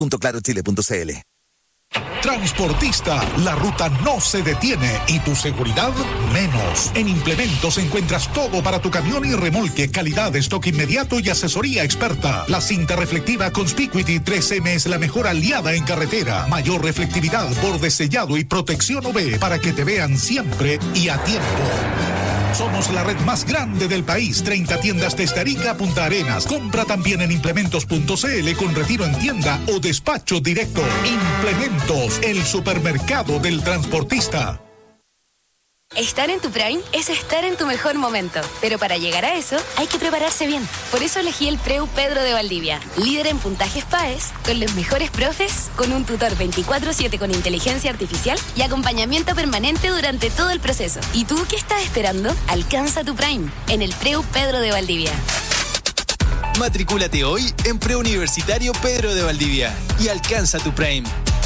.clarochile.cl. Transportista, la ruta no se detiene y tu seguridad menos. En Implementos encuentras todo para tu camión y remolque, calidad, stock inmediato y asesoría experta. La cinta reflectiva Conspicuity 3M es la mejor aliada en carretera. Mayor reflectividad, borde sellado y protección UV para que te vean siempre y a tiempo. Somos la red más grande del país, 30 tiendas desde Arica a Punta Arenas. Compra también en implementos.cl con retiro en tienda o despacho directo. Implementos, el supermercado del transportista. Estar en tu Prime es estar en tu mejor momento, pero para llegar a eso hay que prepararse bien. Por eso elegí el Preu Pedro de Valdivia, líder en puntajes PAES, con los mejores profes, con un tutor 24/7 con inteligencia artificial y acompañamiento permanente durante todo el proceso. ¿Y tú qué estás esperando? Alcanza tu Prime en el Preu Pedro de Valdivia. Matricúlate hoy en Preuniversitario Pedro de Valdivia y alcanza tu Prime.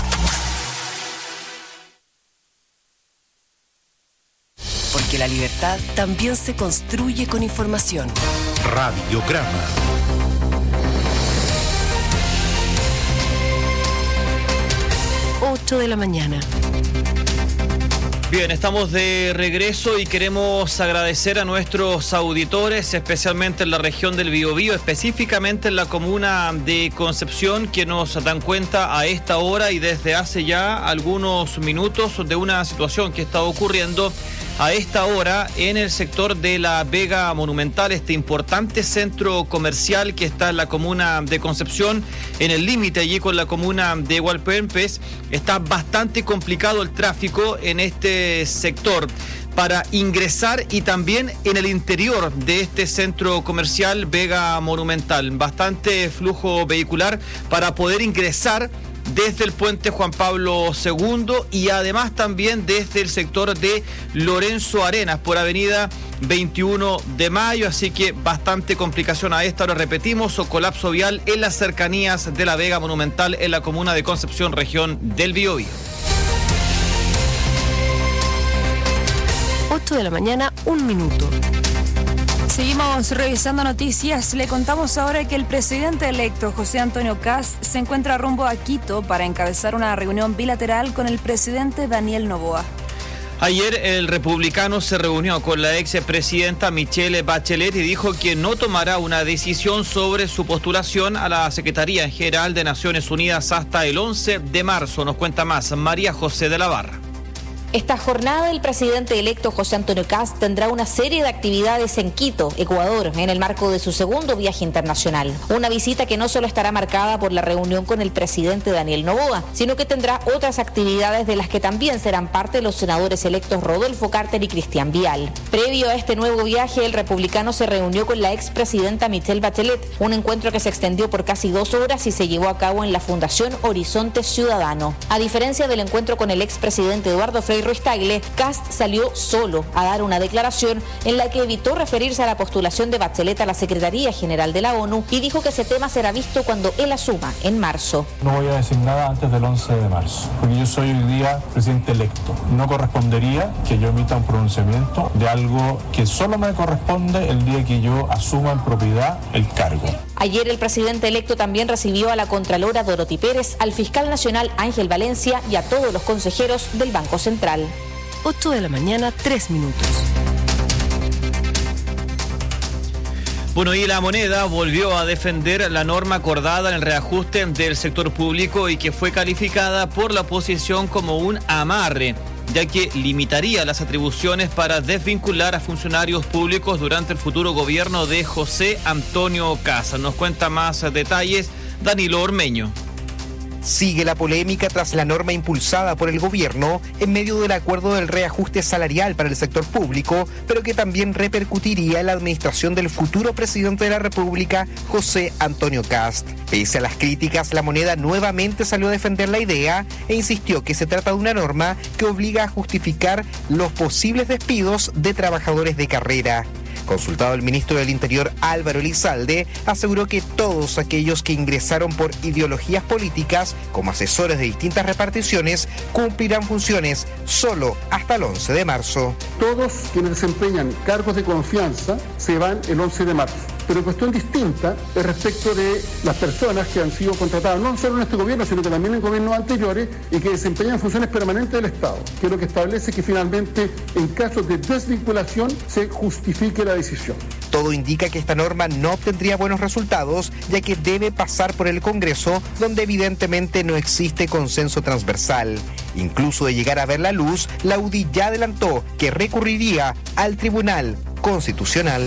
Porque la libertad también se construye con información. Radiograma. Ocho de la mañana. Bien, estamos de regreso y queremos agradecer a nuestros auditores, especialmente en la región del Biobío, específicamente en la comuna de Concepción, que nos dan cuenta a esta hora y desde hace ya algunos minutos de una situación que está ocurriendo a esta hora en el sector de la Vega Monumental, este importante centro comercial que está en la comuna de Concepción, en el límite allí con la comuna de Hualpempes. Está bastante complicado el tráfico en este sector para ingresar y también en el interior de este centro comercial Vega Monumental. Bastante flujo vehicular para poder ingresar desde el puente Juan Pablo II y además también desde el sector de Lorenzo Arenas por avenida 21 de mayo, así que bastante complicación a esta hora, repetimos, o colapso vial en las cercanías de la Vega Monumental en la comuna de Concepción, región del Biobío. 8 de la mañana, 1 minuto. Seguimos revisando noticias. Le contamos ahora que el presidente electo, José Antonio Kast, se encuentra rumbo a Quito para encabezar una reunión bilateral con el presidente Daniel Noboa. Ayer el republicano se reunió con la expresidenta Michelle Bachelet y dijo que no tomará una decisión sobre su postulación a la Secretaría General de Naciones Unidas hasta el 11 de marzo. Nos cuenta más María José de la Barra. Esta jornada el presidente electo José Antonio Kast tendrá una serie de actividades en Quito, Ecuador, en el marco de su segundo viaje internacional. Una visita que no solo estará marcada por la reunión con el presidente Daniel Noboa, sino que tendrá otras actividades de las que también serán parte los senadores electos Rodolfo Carter y Cristian Vial. Previo a este nuevo viaje, el republicano se reunió con la expresidenta Michelle Bachelet, un encuentro que se extendió por casi 2 horas y se llevó a cabo en la Fundación Horizonte Ciudadano. A diferencia del encuentro con el expresidente Eduardo Frei Ruiz Tagle, Kast salió solo a dar una declaración en la que evitó referirse a la postulación de Bachelet a la Secretaría General de la ONU y dijo que ese tema será visto cuando él asuma en marzo. No voy a decir nada antes del 11 de marzo, porque yo soy hoy día presidente electo. No correspondería que yo emita un pronunciamiento de algo que solo me corresponde el día que yo asuma en propiedad el cargo. Ayer el presidente electo también recibió a la contralora Dorothy Pérez, al fiscal nacional Ángel Valencia y a todos los consejeros del Banco Central. 8 de la mañana, 3 minutos. Bueno, y la Moneda volvió a defender la norma acordada en el reajuste del sector público y que fue calificada por la oposición como un amarre, ya que limitaría las atribuciones para desvincular a funcionarios públicos durante el futuro gobierno de José Antonio Kast. Nos cuenta más detalles Danilo Ormeño. Sigue la polémica tras la norma impulsada por el gobierno en medio del acuerdo del reajuste salarial para el sector público, pero que también repercutiría en la administración del futuro presidente de la República, José Antonio Kast. Pese a las críticas, la Moneda nuevamente salió a defender la idea e insistió que se trata de una norma que obliga a justificar los posibles despidos de trabajadores de carrera. Consultado el ministro del Interior Álvaro Elizalde, aseguró que todos aquellos que ingresaron por ideologías políticas como asesores de distintas reparticiones cumplirán funciones solo hasta el 11 de marzo. Todos quienes desempeñan cargos de confianza se van el 11 de marzo. pero cuestión distinta es respecto de las personas que han sido contratadas, no solo en este gobierno, sino que también en gobiernos anteriores y que desempeñan funciones permanentes del Estado, que es lo que establece que finalmente en casos de desvinculación se justifique la decisión. Todo indica que esta norma no obtendría buenos resultados, ya que debe pasar por el Congreso, donde evidentemente no existe consenso transversal. Incluso de llegar a ver la luz, la UDI ya adelantó que recurriría al Tribunal Constitucional.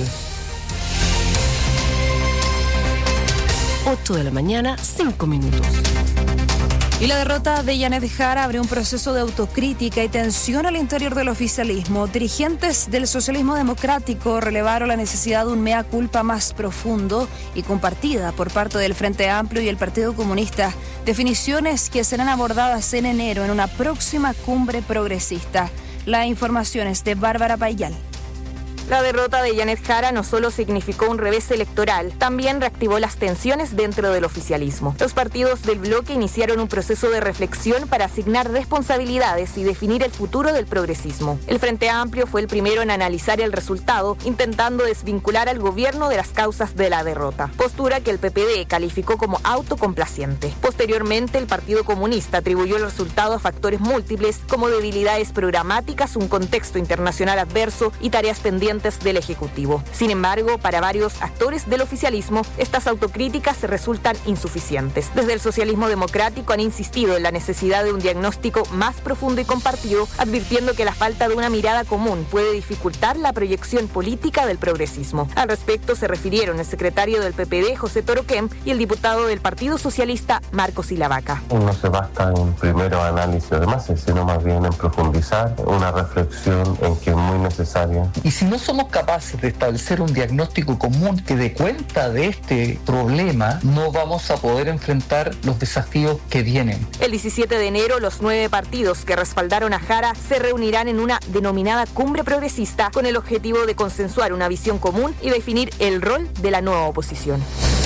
8 de la mañana, 5 minutos. Y la derrota de Janet Jara abre un proceso de autocrítica y tensión al interior del oficialismo. Dirigentes del socialismo democrático relevaron la necesidad de un mea culpa más profundo y compartida por parte del Frente Amplio y el Partido Comunista. Definiciones que serán abordadas en enero en una próxima cumbre progresista. La información es de Bárbara Payal. La derrota de Janet Jara no solo significó un revés electoral, también reactivó las tensiones dentro del oficialismo. Los partidos del bloque iniciaron un proceso de reflexión para asignar responsabilidades y definir el futuro del progresismo. El Frente Amplio fue el primero en analizar el resultado, intentando desvincular al gobierno de las causas de la derrota, postura que el PPD calificó como autocomplaciente. Posteriormente, el Partido Comunista atribuyó el resultado a factores múltiples como debilidades programáticas, un contexto internacional adverso y tareas pendientes del Ejecutivo. Sin embargo, para varios actores del oficialismo, estas autocríticas resultan insuficientes. Desde el socialismo democrático han insistido en la necesidad de un diagnóstico más profundo y compartido, advirtiendo que la falta de una mirada común puede dificultar la proyección política del progresismo. Al respecto se refirieron el secretario del PPD, José Toroquem, y el diputado del Partido Socialista, Marcos Silavaca. No se basta en un primero análisis de bases, sino más bien en profundizar una reflexión en que es muy necesaria. Y si no somos capaces de establecer un diagnóstico común que dé cuenta de este problema, no vamos a poder enfrentar los desafíos que vienen. El 17 de enero, los 9 partidos que respaldaron a Jara se reunirán en una denominada cumbre progresista con el objetivo de consensuar una visión común y definir el rol de la nueva oposición.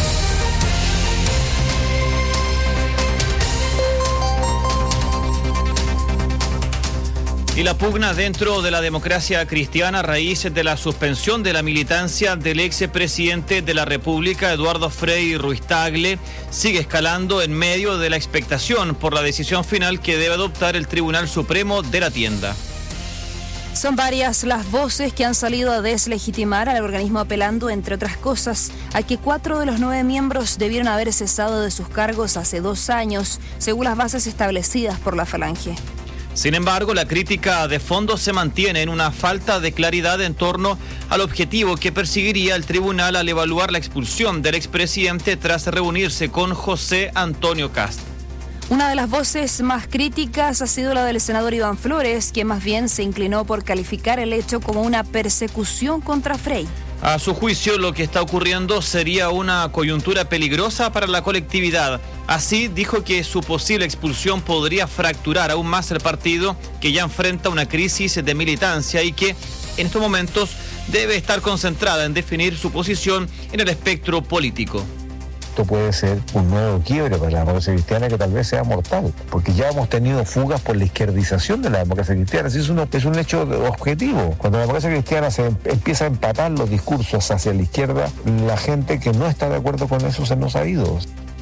Y la pugna dentro de la democracia cristiana a raíz de la suspensión de la militancia del expresidente de la República, Eduardo Frei Ruiz-Tagle, sigue escalando en medio de la expectación por la decisión final que debe adoptar el Tribunal Supremo de la tienda. Son varias las voces que han salido a deslegitimar al organismo, apelando, entre otras cosas, a que 4 de los 9 miembros debieron haber cesado de sus cargos hace 2 años, según las bases establecidas por la Falange. Sin embargo, la crítica de fondo se mantiene en una falta de claridad en torno al objetivo que perseguiría el tribunal al evaluar la expulsión del expresidente tras reunirse con José Antonio Kast. Una de las voces más críticas ha sido la del senador Iván Flores, que más bien se inclinó por calificar el hecho como una persecución contra Frei. A su juicio, lo que está ocurriendo sería una coyuntura peligrosa para la colectividad. Así, dijo que su posible expulsión podría fracturar aún más el partido, que ya enfrenta una crisis de militancia y que, en estos momentos, debe estar concentrada en definir su posición en el espectro político. Esto puede ser un nuevo quiebre para la democracia cristiana que tal vez sea mortal, porque ya hemos tenido fugas por la izquierdización de la democracia cristiana. Así es un hecho objetivo. Cuando la democracia cristiana se empieza a empatar los discursos hacia la izquierda, la gente que no está de acuerdo con eso se nos ha ido.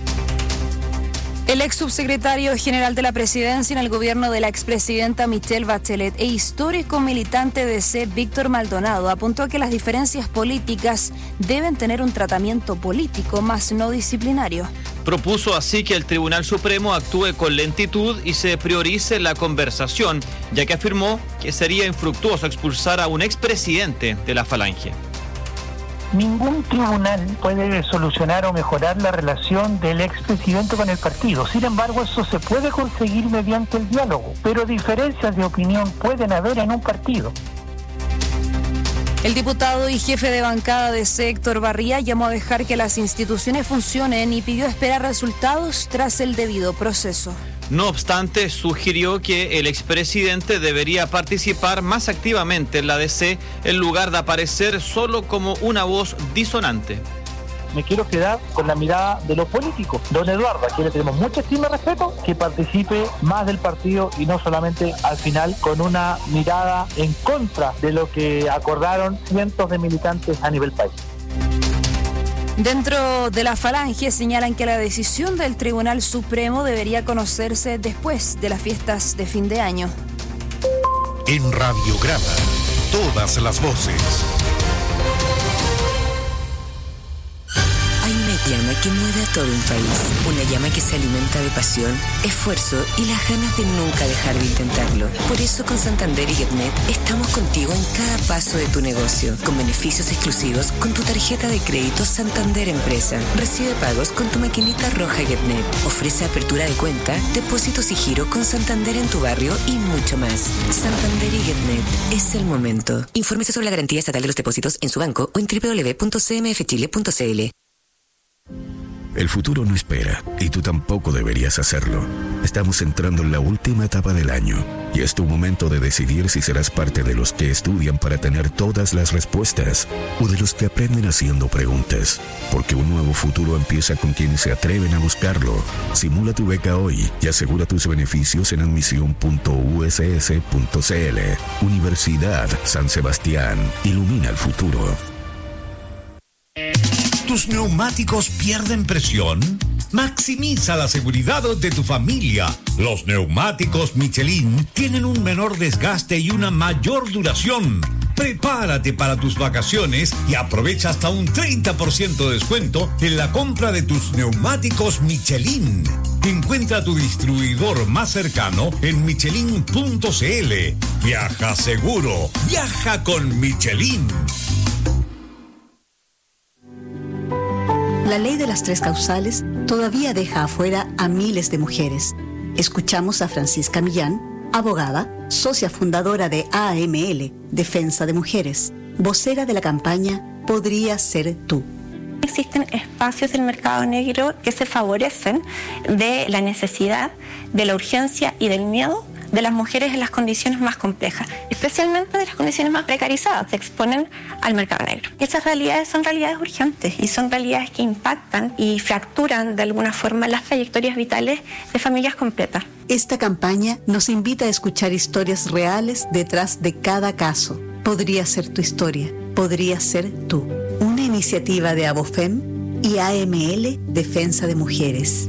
El ex subsecretario general de la presidencia en el gobierno de la expresidenta Michelle Bachelet e histórico militante de DC, Víctor Maldonado, apuntó a que las diferencias políticas deben tener un tratamiento político, más no disciplinario. Propuso así que el Tribunal Supremo actúe con lentitud y se priorice la conversación, ya que afirmó que sería infructuoso expulsar a un expresidente de la Falange. Ningún tribunal puede solucionar o mejorar la relación del expresidente con el partido. Sin embargo, eso se puede conseguir mediante el diálogo, pero diferencias de opinión pueden haber en un partido. El diputado y jefe de bancada de Héctor Barría llamó a dejar que las instituciones funcionen y pidió esperar resultados tras el debido proceso. No obstante, sugirió que el expresidente debería participar más activamente en la DC en lugar de aparecer solo como una voz disonante. Me quiero quedar con la mirada de los políticos. Don Eduardo, a quien le tenemos mucha estima y respeto, que participe más del partido y no solamente al final con una mirada en contra de lo que acordaron cientos de militantes a nivel país. Dentro de la Falange señalan que la decisión del Tribunal Supremo debería conocerse después de las fiestas de fin de año. En Radiograma, todas las voces. Hay una llama que mueve a todo un país, una llama que se alimenta de pasión, esfuerzo y las ganas de nunca dejar de intentarlo. Por eso con Santander y GetNet estamos contigo en cada paso de tu negocio, con beneficios exclusivos con tu tarjeta de crédito Santander Empresa. Recibe pagos con tu maquinita roja GetNet. Ofrece apertura de cuenta, depósitos y giro con Santander en tu barrio y mucho más. Santander y GetNet, es el momento. Infórmese sobre la garantía estatal de los depósitos en su banco o en www.cmfchile.cl. El futuro no espera, y tú tampoco deberías hacerlo. Estamos entrando en la última etapa del año, y es tu momento de decidir si serás parte de los que estudian para tener todas las respuestas, o de los que aprenden haciendo preguntas. Porque un nuevo futuro empieza con quienes se atreven a buscarlo. Simula tu beca hoy y asegura tus beneficios en admisión.uss.cl. Universidad San Sebastián. Ilumina el futuro. ¿Tus neumáticos pierden presión? Maximiza la seguridad de tu familia. Los neumáticos Michelin tienen un menor desgaste y una mayor duración. Prepárate para tus vacaciones y aprovecha hasta un 30% de descuento en la compra de tus neumáticos Michelin. Encuentra tu distribuidor más cercano en michelin.cl. Viaja seguro. Viaja con Michelin. La ley de las 3 causales todavía deja afuera a miles de mujeres. Escuchamos a Francisca Millán, abogada, socia fundadora de AML, Defensa de Mujeres, vocera de la campaña Podría Ser Tú. Existen espacios del mercado negro que se favorecen de la necesidad, de la urgencia y del miedo de las mujeres en las condiciones más complejas, especialmente de las condiciones más precarizadas, se exponen al mercado negro. Esas realidades son realidades urgentes y son realidades que impactan y fracturan de alguna forma las trayectorias vitales de familias completas. Esta campaña nos invita a escuchar historias reales detrás de cada caso. Podría ser tu historia, podría ser tú. Una iniciativa de Abofem y AML Defensa de Mujeres.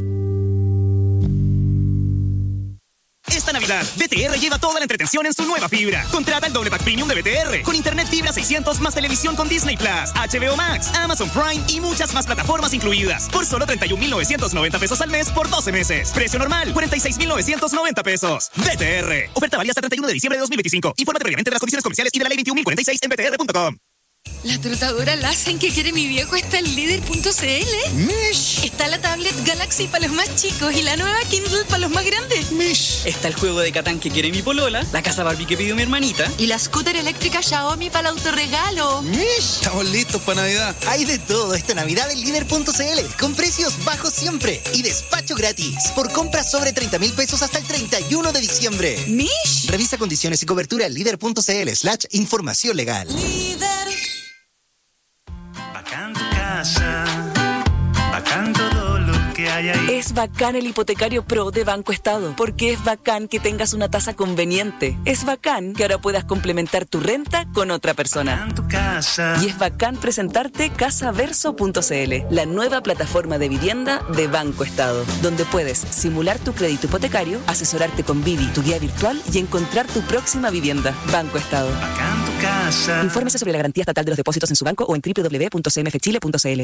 Esta Navidad, BTR lleva toda la entretención en su nueva fibra. Contrata el doble pack premium de BTR con internet fibra 600 más televisión con Disney Plus, HBO Max, Amazon Prime y muchas más plataformas incluidas. Por solo 31,990 pesos al mes por 12 meses. Precio normal, 46,990 pesos. BTR. Oferta válida hasta 31 de diciembre de 2025. Infórmate previamente de las condiciones comerciales y de la ley 21.046 en btr.com. La trotadora Lassen que quiere mi viejo está en líder.cl. Mish. Está la tablet Galaxy para los más chicos y la nueva Kindle para los más grandes. Mish. Está el juego de Catán que quiere mi polola, la casa Barbie que pidió mi hermanita. Y la scooter eléctrica Xiaomi para el autorregalo. Mish. Estamos listos para Navidad. Hay de todo esta Navidad en líder.cl, con precios bajos siempre y despacho gratis. Por compras sobre 30,000 pesos hasta el 31 de diciembre. Mish. Revisa condiciones y cobertura en líder.cl/información legal. Líder. Bacán tu casa, bacán todo lo que hay ahí. Es bacán el hipotecario Pro de Banco Estado, porque es bacán que tengas una tasa conveniente. Es bacán que ahora puedas complementar tu renta con otra persona. Bacán tu casa. Y es bacán presentarte casaverso.cl, la nueva plataforma de vivienda de Banco Estado, donde puedes simular tu crédito hipotecario, asesorarte con Vivi, tu guía virtual, y encontrar tu próxima vivienda. Banco Estado. Bacán tu casa. Infórmese sobre la garantía estatal de los depósitos en su banco o en www.cmfchile.cl.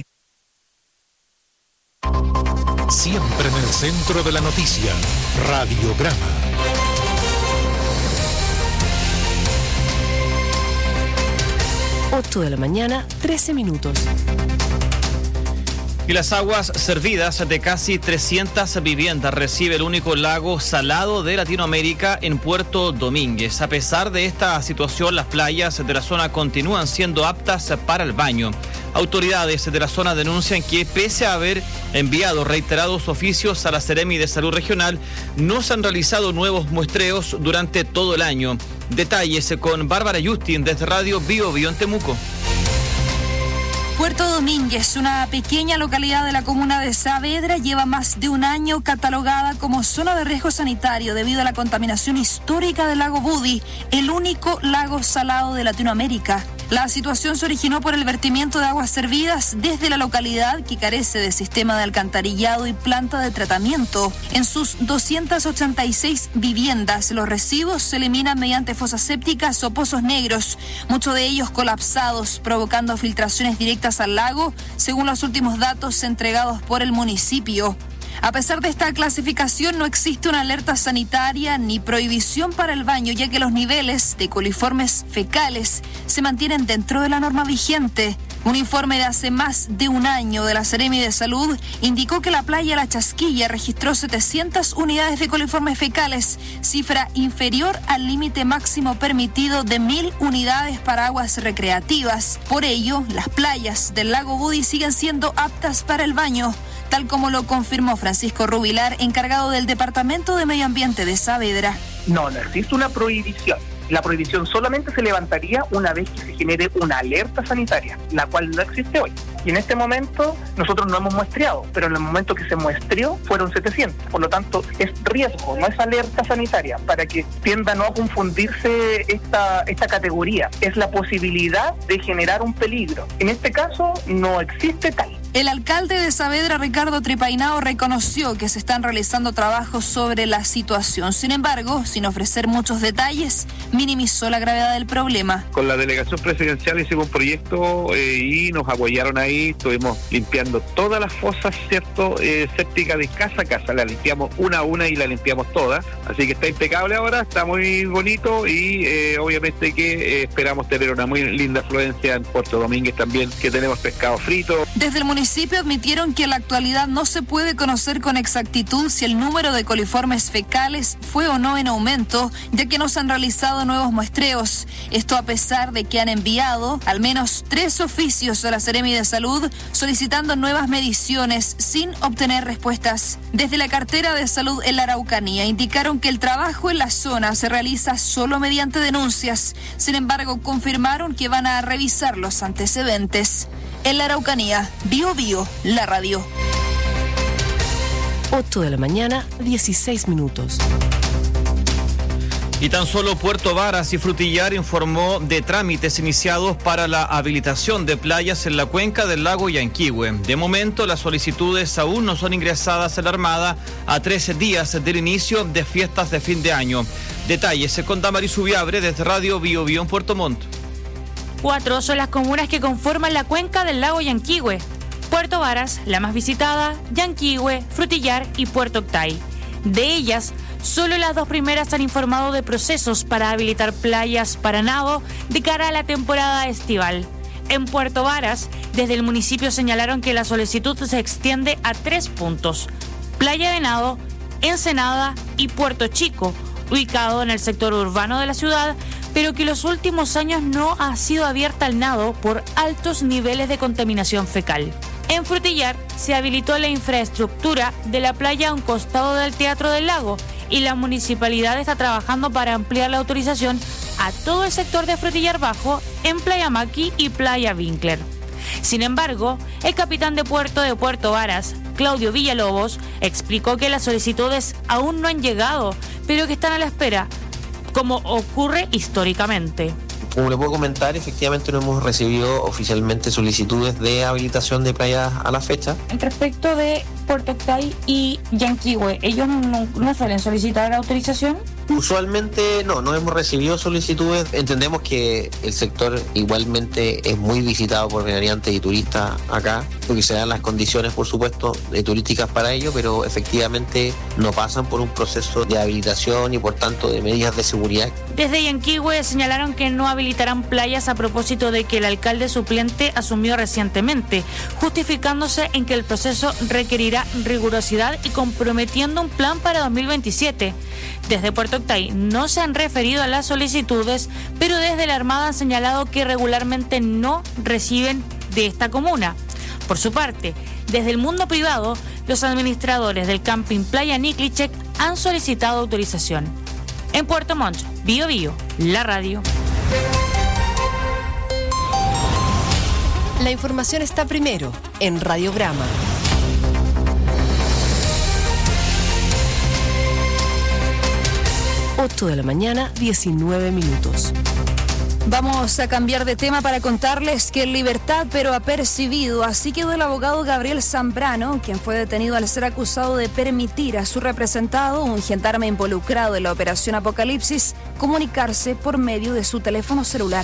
Siempre en el centro de la noticia, Radiograma. Ocho de la mañana, 13 minutos. Y las aguas servidas de casi 300 viviendas recibe el único lago salado de Latinoamérica en Puerto Domínguez. A pesar de esta situación, las playas de la zona continúan siendo aptas para el baño. Autoridades de la zona denuncian que, pese a haber enviado reiterados oficios a la Seremi de Salud Regional, no se han realizado nuevos muestreos durante todo el año. Detalles con Bárbara Justin desde Radio Bio Bio en Temuco. Puerto Puerto Domínguez, una pequeña localidad de la comuna de Saavedra, lleva más de un año catalogada como zona de riesgo sanitario debido a la contaminación histórica del lago Budi, el único lago salado de Latinoamérica. La situación se originó por el vertimiento de aguas servidas desde la localidad, que carece de sistema de alcantarillado y planta de tratamiento. En sus 286 viviendas, los residuos se eliminan mediante fosas sépticas o pozos negros, muchos de ellos colapsados, provocando filtraciones directas al lago, según los últimos datos entregados por el municipio. A pesar de esta clasificación, no existe una alerta sanitaria ni prohibición para el baño, ya que los niveles de coliformes fecales se mantienen dentro de la norma vigente. Un informe de hace más de un año de la Seremi de Salud indicó que la playa La Chasquilla registró 700 unidades de coliformes fecales, cifra inferior al límite máximo permitido de 1.000 unidades para aguas recreativas. Por ello, las playas del lago Budi siguen siendo aptas para el baño, tal como lo confirmó Francisco Rubilar, encargado del Departamento de Medio Ambiente de Saavedra. No existe una prohibición. La prohibición solamente se levantaría una vez que se genere una alerta sanitaria, la cual no existe hoy. Y en este momento nosotros no hemos muestreado, pero en el momento que se muestreó fueron 700. Por lo tanto, es riesgo, no es alerta sanitaria, para que tienda no a confundirse esta categoría. Es la posibilidad de generar un peligro. En este caso, no existe tal. El alcalde de Saavedra, Ricardo Tripainao, reconoció que se están realizando trabajos sobre la situación. Sin embargo, sin ofrecer muchos detalles, minimizó la gravedad del problema. Con la delegación presidencial hicimos un proyecto y nos apoyaron ahí. Estuvimos limpiando todas las fosas, ¿cierto? Sépticas de casa a casa. La limpiamos una a una y la limpiamos todas. Así que está impecable ahora, está muy bonito y obviamente que esperamos tener una muy linda afluencia en Puerto Domínguez también, que tenemos pescado frito. Desde el municipio admitieron que en la actualidad no se puede conocer con exactitud si el número de coliformes fecales fue o no en aumento, ya que no se han realizado nuevos muestreos. Esto a pesar de que han enviado al menos 3 oficios a la Seremi de Salud solicitando nuevas mediciones sin obtener respuestas. Desde la cartera de salud en la Araucanía indicaron que el trabajo en la zona se realiza solo mediante denuncias. Sin embargo, confirmaron que van a revisar los antecedentes. En la Araucanía, Bio Bio, la radio. 8 de la mañana, 16 minutos. Y tan solo Puerto Varas y Frutillar informó de trámites iniciados para la habilitación de playas en la cuenca del lago Yanquihue. De momento, las solicitudes aún no son ingresadas en la Armada a 13 días del inicio de fiestas de fin de año. Detalles con Damaris Ubiabre desde Radio Bio Bio en Puerto Montt. 4 son las comunas que conforman la cuenca del lago Yanquihue: Puerto Varas, la más visitada, Yanquihue, Frutillar y Puerto Octay. De ellas, solo las 2 primeras han informado de procesos para habilitar playas para nado de cara a la temporada estival. En Puerto Varas, desde el municipio señalaron que la solicitud se extiende a 3 puntos: Playa de Nado, Ensenada y Puerto Chico, ubicado en el sector urbano de la ciudad, pero que los últimos años no ha sido abierta al nado por altos niveles de contaminación fecal. En Frutillar se habilitó la infraestructura de la playa a un costado del Teatro del Lago y la municipalidad está trabajando para ampliar la autorización a todo el sector de Frutillar Bajo en Playa Maqui y Playa Winkler. Sin embargo, el capitán de puerto de Puerto Varas, Claudio Villalobos, explicó que las solicitudes aún no han llegado, pero que están a la espera, como ocurre históricamente. Como le puedo comentar, efectivamente no hemos recibido oficialmente solicitudes de habilitación de playas a la fecha. Respecto de Puerto Octay y Yanquihue, ¿ellos no suelen solicitar autorización? Usualmente no hemos recibido solicitudes. Entendemos que el sector igualmente es muy visitado por veraneantes y turistas acá, porque se dan las condiciones, por supuesto, turísticas para ello, pero efectivamente no pasan por un proceso de habilitación y por tanto de medidas de seguridad. Desde Yanquihue señalaron que no habilitarán playas a propósito de que el alcalde suplente asumió recientemente, justificándose en que el proceso requerirá rigurosidad y comprometiendo un plan para 2027. Desde Puerto Octay no se han referido a las solicitudes, pero desde la Armada han señalado que regularmente no reciben de esta comuna. Por su parte, desde el mundo privado, los administradores del camping Playa Niklicek han solicitado autorización. En Puerto Montt, Bio Bio, la radio. La información está primero en Radiograma. 8 de la mañana, 19 minutos. Vamos a cambiar de tema para contarles que en libertad pero apercibido, así quedó el abogado Gabriel Zambrano, quien fue detenido al ser acusado de permitir a su representado, un gendarme involucrado en la operación Apocalipsis, comunicarse por medio de su teléfono celular.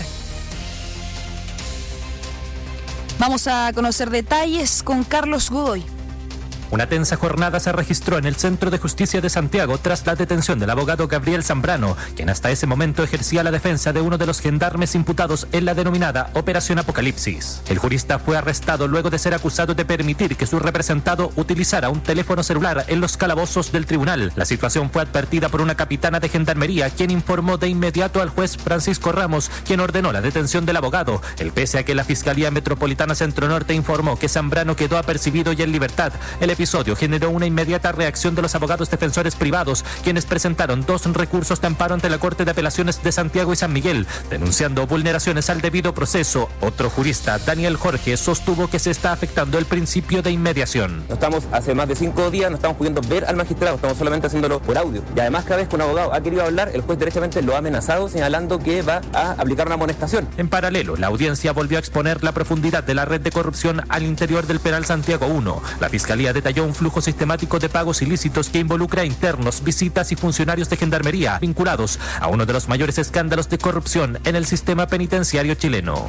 Vamos a conocer detalles con Carlos Godoy. Una tensa jornada se registró en el Centro de Justicia de Santiago tras la detención del abogado Gabriel Zambrano, quien hasta ese momento ejercía la defensa de uno de los gendarmes imputados en la denominada Operación Apocalipsis. El jurista fue arrestado luego de ser acusado de permitir que su representado utilizara un teléfono celular en los calabozos del tribunal. La situación fue advertida por una capitana de gendarmería, quien informó de inmediato al juez Francisco Ramos, quien ordenó la detención del abogado. El pese a que la Fiscalía Metropolitana Centro Norte informó que Zambrano quedó apercibido y en libertad, el episodio generó una inmediata reacción de los abogados defensores privados, quienes presentaron 2 recursos de amparo ante la Corte de Apelaciones de Santiago y San Miguel, denunciando vulneraciones al debido proceso. Otro jurista, Daniel Jorge, sostuvo que se está afectando el principio de inmediación. Estamos hace más de 5 días, no estamos pudiendo ver al magistrado, estamos solamente haciéndolo por audio. Y además, cada vez que un abogado ha querido hablar, el juez derechamente lo ha amenazado, señalando que va a aplicar una amonestación. En paralelo, la audiencia volvió a exponer la profundidad de la red de corrupción al interior del penal Santiago 1. La Fiscalía detalló un flujo sistemático de pagos ilícitos que involucra a internos, visitas y funcionarios de gendarmería vinculados a uno de los mayores escándalos de corrupción en el sistema penitenciario chileno.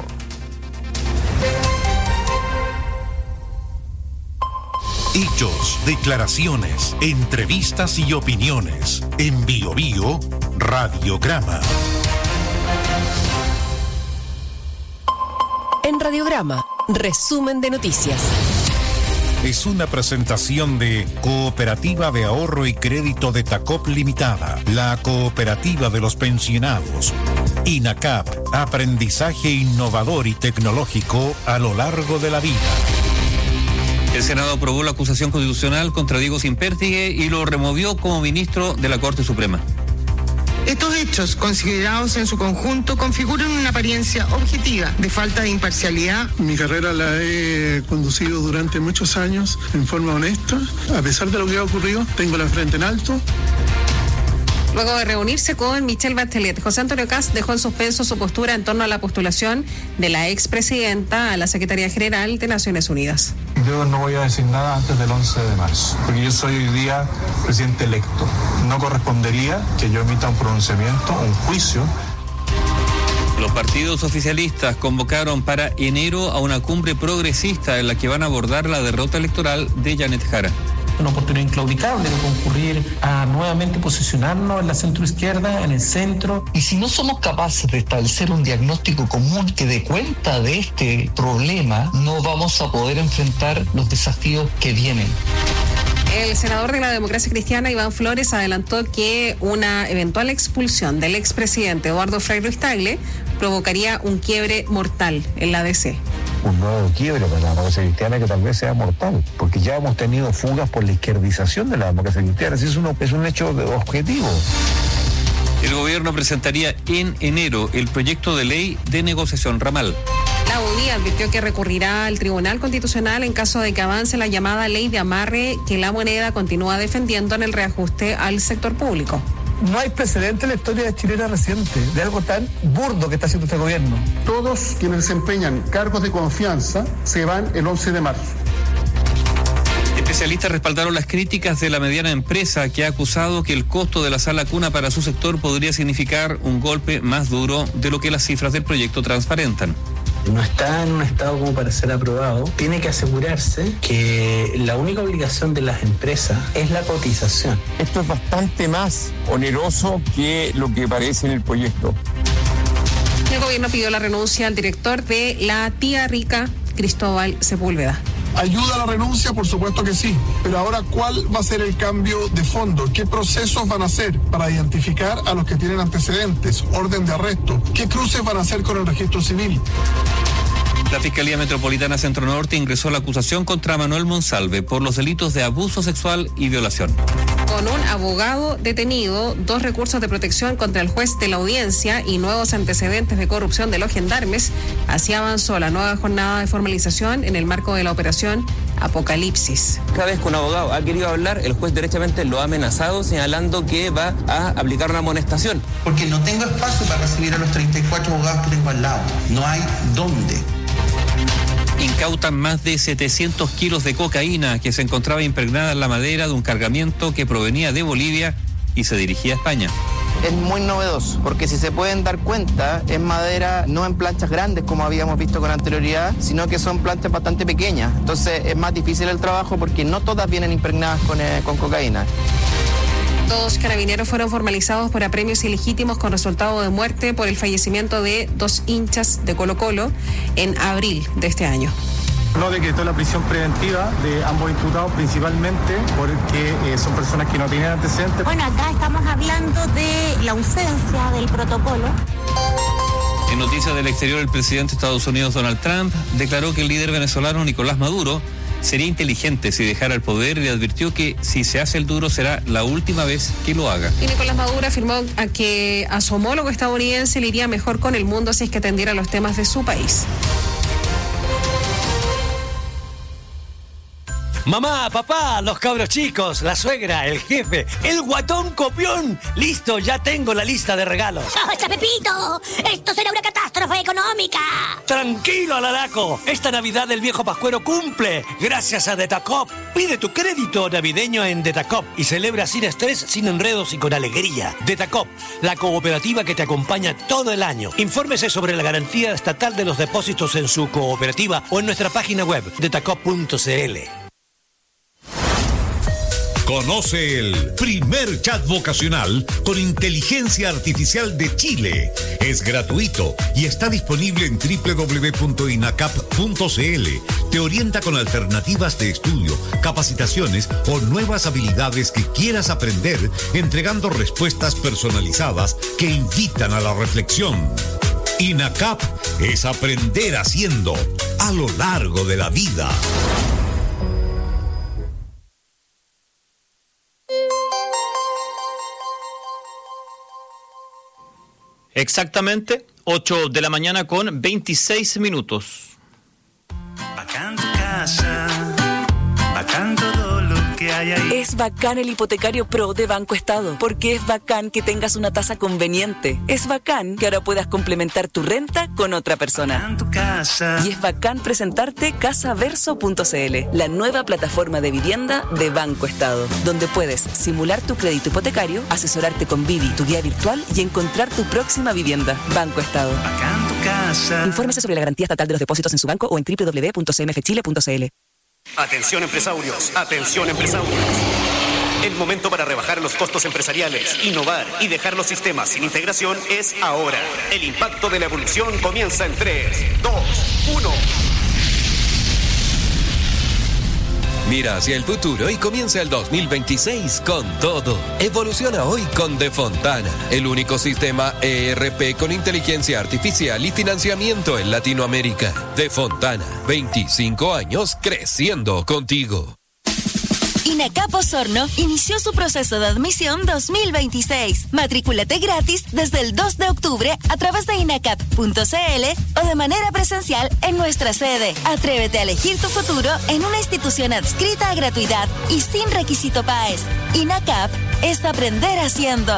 Hechos, declaraciones, entrevistas y opiniones. En BioBio, Radiograma. En Radiograma, resumen de noticias. Es una presentación de Cooperativa de Ahorro y Crédito de Tacop Limitada, la cooperativa de los pensionados. INACAP, aprendizaje innovador y tecnológico a lo largo de la vida. El Senado aprobó la acusación constitucional contra Diego Simpértigue y lo removió como ministro de la Corte Suprema. Estos hechos, considerados en su conjunto, configuran una apariencia objetiva de falta de imparcialidad. Mi carrera la he conducido durante muchos años en forma honesta. A pesar de lo que ha ocurrido, tengo la frente en alto. Luego de reunirse con Michelle Bachelet, José Antonio Kast dejó en suspenso su postura en torno a la postulación de la expresidenta a la Secretaría General de Naciones Unidas. Yo no voy a decir nada antes del 11 de marzo, porque yo soy hoy día presidente electo. No correspondería que yo emita un pronunciamiento, un juicio. Los partidos oficialistas convocaron para enero a una cumbre progresista en la que van a abordar la derrota electoral de Janet Jara. Una oportunidad inclaudicable de concurrir a nuevamente posicionarnos en la centroizquierda, en el centro. Y si no somos capaces de establecer un diagnóstico común que dé cuenta de este problema, no vamos a poder enfrentar los desafíos que vienen. El senador de la Democracia Cristiana, Iván Flores, adelantó que una eventual expulsión del expresidente Eduardo Frei Ruiz-Tagle provocaría un quiebre mortal en la DC. Un nuevo quiebre para la democracia cristiana que tal vez sea mortal, porque ya hemos tenido fugas por la izquierdización de la democracia cristiana. Así es un hecho objetivo. El gobierno presentaría en enero el proyecto de ley de negociación ramal. La UDI advirtió que recurrirá al Tribunal Constitucional en caso de que avance la llamada ley de amarre que La Moneda continúa defendiendo en el reajuste al sector público. No hay precedente en la historia chilena reciente de algo tan burdo que está haciendo este gobierno. Todos quienes desempeñan cargos de confianza se van el 11 de marzo. Especialistas respaldaron las críticas de la mediana empresa que ha acusado que el costo de la sala cuna para su sector podría significar un golpe más duro de lo que las cifras del proyecto transparentan. No está en un estado como para ser aprobado, tiene que asegurarse que la única obligación de las empresas es la cotización. Esto es bastante más oneroso que lo que aparece en el proyecto. El gobierno pidió la renuncia al director de La Tía Rica, Cristóbal Sepúlveda. ¿Ayuda a la renuncia? Por supuesto que sí. Pero ahora, ¿cuál va a ser el cambio de fondo? ¿Qué procesos van a hacer para identificar a los que tienen antecedentes, orden de arresto? ¿Qué cruces van a hacer con el registro civil? La Fiscalía Metropolitana Centro Norte ingresó la acusación contra Manuel Monsalve por los delitos de abuso sexual y violación. con un abogado detenido, 2 recursos de protección contra el juez de la audiencia y nuevos antecedentes de corrupción de los gendarmes. Así avanzó la nueva jornada de formalización en el marco de la operación Apocalipsis. Cada vez que un abogado ha querido hablar, el juez derechamente lo ha amenazado, señalando que va a aplicar una amonestación. Porque no tengo espacio para recibir a los 34 abogados que tengo al lado. No hay dónde. Incautan más de 700 kilos de cocaína que se encontraba impregnada en la madera de un cargamento que provenía de Bolivia y se dirigía a España. Es muy novedoso, porque si se pueden dar cuenta, es madera no en planchas grandes como habíamos visto con anterioridad, sino que son planchas bastante pequeñas. Entonces es más difícil el trabajo porque no todas vienen impregnadas con cocaína. 2 carabineros fueron formalizados por apremios ilegítimos con resultado de muerte por el fallecimiento de 2 hinchas de Colo-Colo en abril de este año. No decretó la prisión preventiva de ambos imputados, principalmente porque son personas que no tienen antecedentes. Bueno, acá estamos hablando de la ausencia del protocolo. En noticias del exterior, el presidente de Estados Unidos, Donald Trump, declaró que el líder venezolano Nicolás Maduro sería inteligente si dejara el poder y advirtió que si se hace el duro será la última vez que lo haga. Y Nicolás Maduro afirmó que a su homólogo estadounidense le iría mejor con el mundo si es que atendiera los temas de su país. Mamá, papá, los cabros chicos, la suegra, el jefe, el guatón copión. Listo, ya tengo la lista de regalos. ¡Basta, Pepito! ¡Esto será una catástrofe económica! Tranquilo, Alaraco. Esta Navidad el viejo pascuero cumple. Gracias a Detacop. Pide tu crédito navideño en Detacop y celebra sin estrés, sin enredos y con alegría. Detacop, la cooperativa que te acompaña todo el año. Infórmese sobre la garantía estatal de los depósitos en su cooperativa o en nuestra página web, detacop.cl. Conoce el primer chat vocacional con inteligencia artificial de Chile. Es gratuito y está disponible en www.inacap.cl. Te orienta con alternativas de estudio, capacitaciones o nuevas habilidades que quieras aprender, entregando respuestas personalizadas que invitan a la reflexión. INACAP es aprender haciendo a lo largo de la vida. Exactamente, 8 de la mañana con 26 minutos. Bacán tu casa, bacán todo lo que hay ahí. Es bacán el hipotecario Pro de Banco Estado, porque es bacán que tengas una tasa conveniente. Es bacán que ahora puedas complementar tu renta con otra persona. Bacán tu casa. Y es bacán presentarte Casaverso.cl, la nueva plataforma de vivienda de Banco Estado, donde puedes simular tu crédito hipotecario, asesorarte con Vivi, tu guía virtual, y encontrar tu próxima vivienda. Banco Estado. Bacán tu casa. Infórmese sobre la garantía estatal de los depósitos en su banco o en www.cmfchile.cl. Atención empresarios, atención empresarios. El momento para rebajar los costos empresariales, innovar y dejar los sistemas sin integración es ahora. El impacto de la evolución comienza en 3, 2, 1. Mira hacia el futuro y comienza el 2026 con todo. Evoluciona hoy con De Fontana, el único sistema ERP con inteligencia artificial y financiamiento en Latinoamérica. De Fontana, 25 años creciendo contigo. INACAP Osorno inició su proceso de admisión 2026. Matrículate gratis desde el 2 de octubre a través de inacap.cl o de manera presencial en nuestra sede. Atrévete a elegir tu futuro en una institución adscrita a gratuidad y sin requisito PAES. INACAP es aprender haciendo.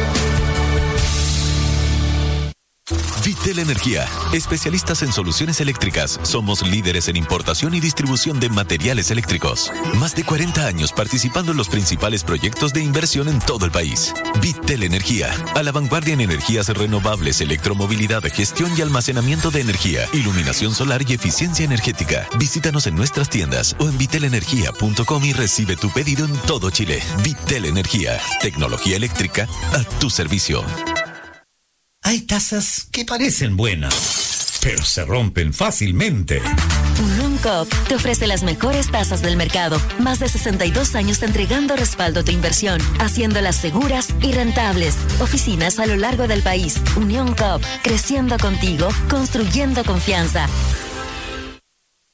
Vitel Energía, especialistas en soluciones eléctricas. Somos líderes en importación y distribución de materiales eléctricos. Más de 40 años participando en los principales proyectos de inversión en todo el país. Vitel Energía, a la vanguardia en energías renovables, electromovilidad, gestión y almacenamiento de energía, iluminación solar y eficiencia energética. Visítanos en nuestras tiendas o en vitelenergia.com y recibe tu pedido en todo Chile. Vitel Energía, tecnología eléctrica a tu servicio. Hay tazas que parecen buenas, pero se rompen fácilmente. Unión Coop te ofrece las mejores tazas del mercado. Más de 62 años entregando respaldo a tu inversión, haciéndolas seguras y rentables. Oficinas a lo largo del país. Unión Coop, creciendo contigo, construyendo confianza.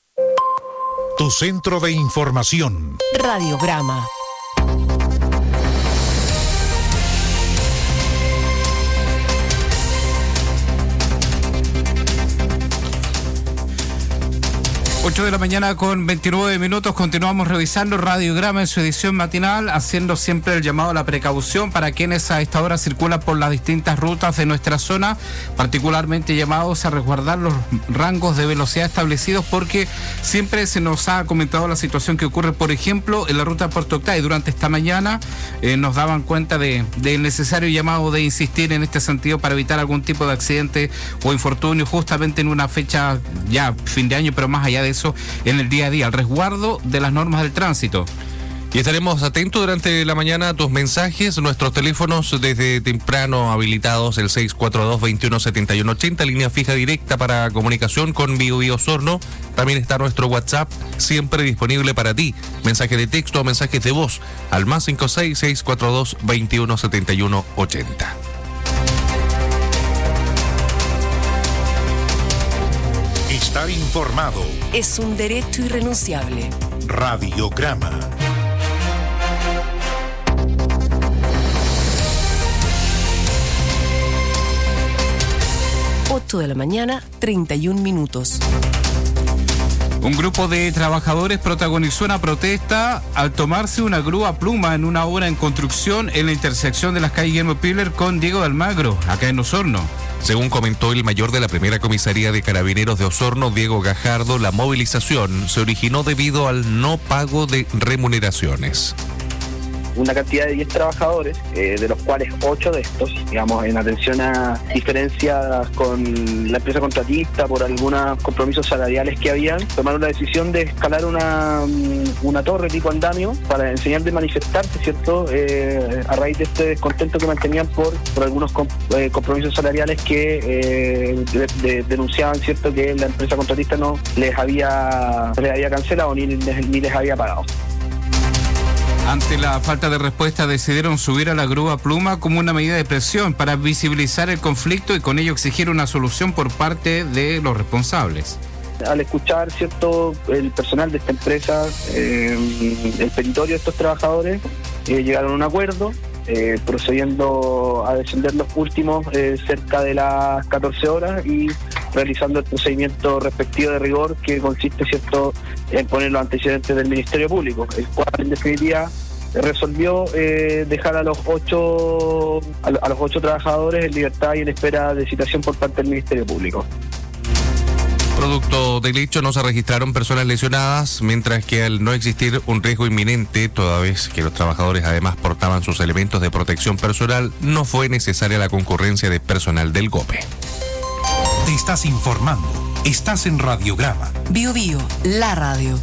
Tu centro de información. Radiograma. 8 de la mañana con 29 minutos, continuamos revisando Radiograma en su edición matinal, haciendo siempre el llamado a la precaución para quienes a esta hora circulan por las distintas rutas de nuestra zona, particularmente llamados a resguardar los rangos de velocidad establecidos, porque siempre se nos ha comentado la situación que ocurre, por ejemplo, en la ruta Puerto Octay. Durante esta mañana nos daban cuenta del necesario llamado de insistir en este sentido para evitar algún tipo de accidente o infortunio justamente en una fecha ya fin de año, pero más allá de eso, en el día a día, el resguardo de las normas del tránsito. Y estaremos atentos durante la mañana a tus mensajes, nuestros teléfonos desde temprano habilitados, el 642-217180, línea fija directa para comunicación con Biobío Osorno. También está nuestro WhatsApp, siempre disponible para ti. Mensaje de texto o mensajes de voz al más 56-642-217180. Estar informado es un derecho irrenunciable. Radiograma. De la mañana, 31 minutos. Un grupo de trabajadores protagonizó una protesta al tomarse una grúa pluma en una obra en construcción en la intersección de las calles Guillermo Piller con Diego de Almagro, acá en Osorno. Según comentó el mayor de la primera comisaría de Carabineros de Osorno, Diego Gajardo, la movilización se originó debido al no pago de remuneraciones. Una cantidad de 10 trabajadores, de los cuales 8 de estos, digamos, en atención a diferencias con la empresa contratista por algunos compromisos salariales que habían, tomaron la decisión de escalar una torre tipo andamio para enseñar de manifestarse, ¿cierto?, a raíz de este descontento que mantenían por algunos compromisos salariales que denunciaban, ¿cierto?, que la empresa contratista no les había cancelado ni les había pagado. Ante la falta de respuesta, decidieron subir a la grúa pluma como una medida de presión para visibilizar el conflicto y con ello exigir una solución por parte de los responsables. Al escuchar, ¿cierto?, el personal de esta empresa, el petitorio de estos trabajadores, llegaron a un acuerdo, procediendo a descender los últimos cerca de las 14 horas y realizando el procedimiento respectivo de rigor, que consiste, ¿cierto?, en poner los antecedentes del Ministerio Público, el cual en definitiva resolvió dejar a los 8 trabajadores en libertad y en espera de citación por parte del Ministerio Público. Producto del hecho no se registraron personas lesionadas, mientras que al no existir un riesgo inminente, toda vez que los trabajadores además portaban sus elementos de protección personal, no fue necesaria la concurrencia de personal del GOPE. Te estás informando. Estás en Radiograma. Biobío, la radio.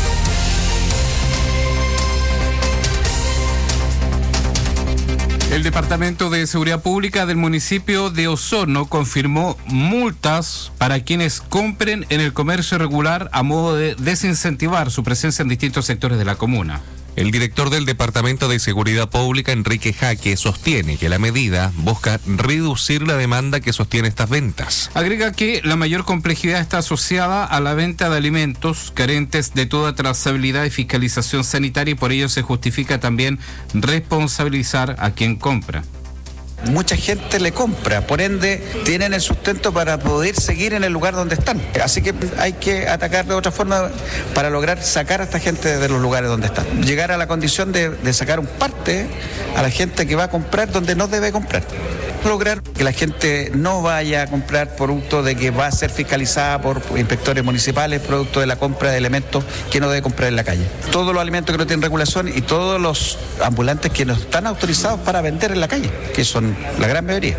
El Departamento de Seguridad Pública del municipio de Osorno confirmó multas para quienes compren en el comercio regular a modo de desincentivar su presencia en distintos sectores de la comuna. El director del Departamento de Seguridad Pública, Enrique Jaque, sostiene que la medida busca reducir la demanda que sostiene estas ventas. Agrega que la mayor complejidad está asociada a la venta de alimentos carentes de toda trazabilidad y fiscalización sanitaria, y por ello se justifica también responsabilizar a quien compra. Mucha gente le compra, por ende tienen el sustento para poder seguir en el lugar donde están. Así que hay que atacar de otra forma para lograr sacar a esta gente de los lugares donde están. Llegar a la condición de sacar un parte a la gente que va a comprar donde no debe comprar. Lograr que la gente no vaya a comprar producto de que va a ser fiscalizada por inspectores municipales, producto de la compra de elementos que no debe comprar en la calle. Todos los alimentos que no tienen regulación y todos los ambulantes que no están autorizados para vender en la calle, que son la gran mayoría.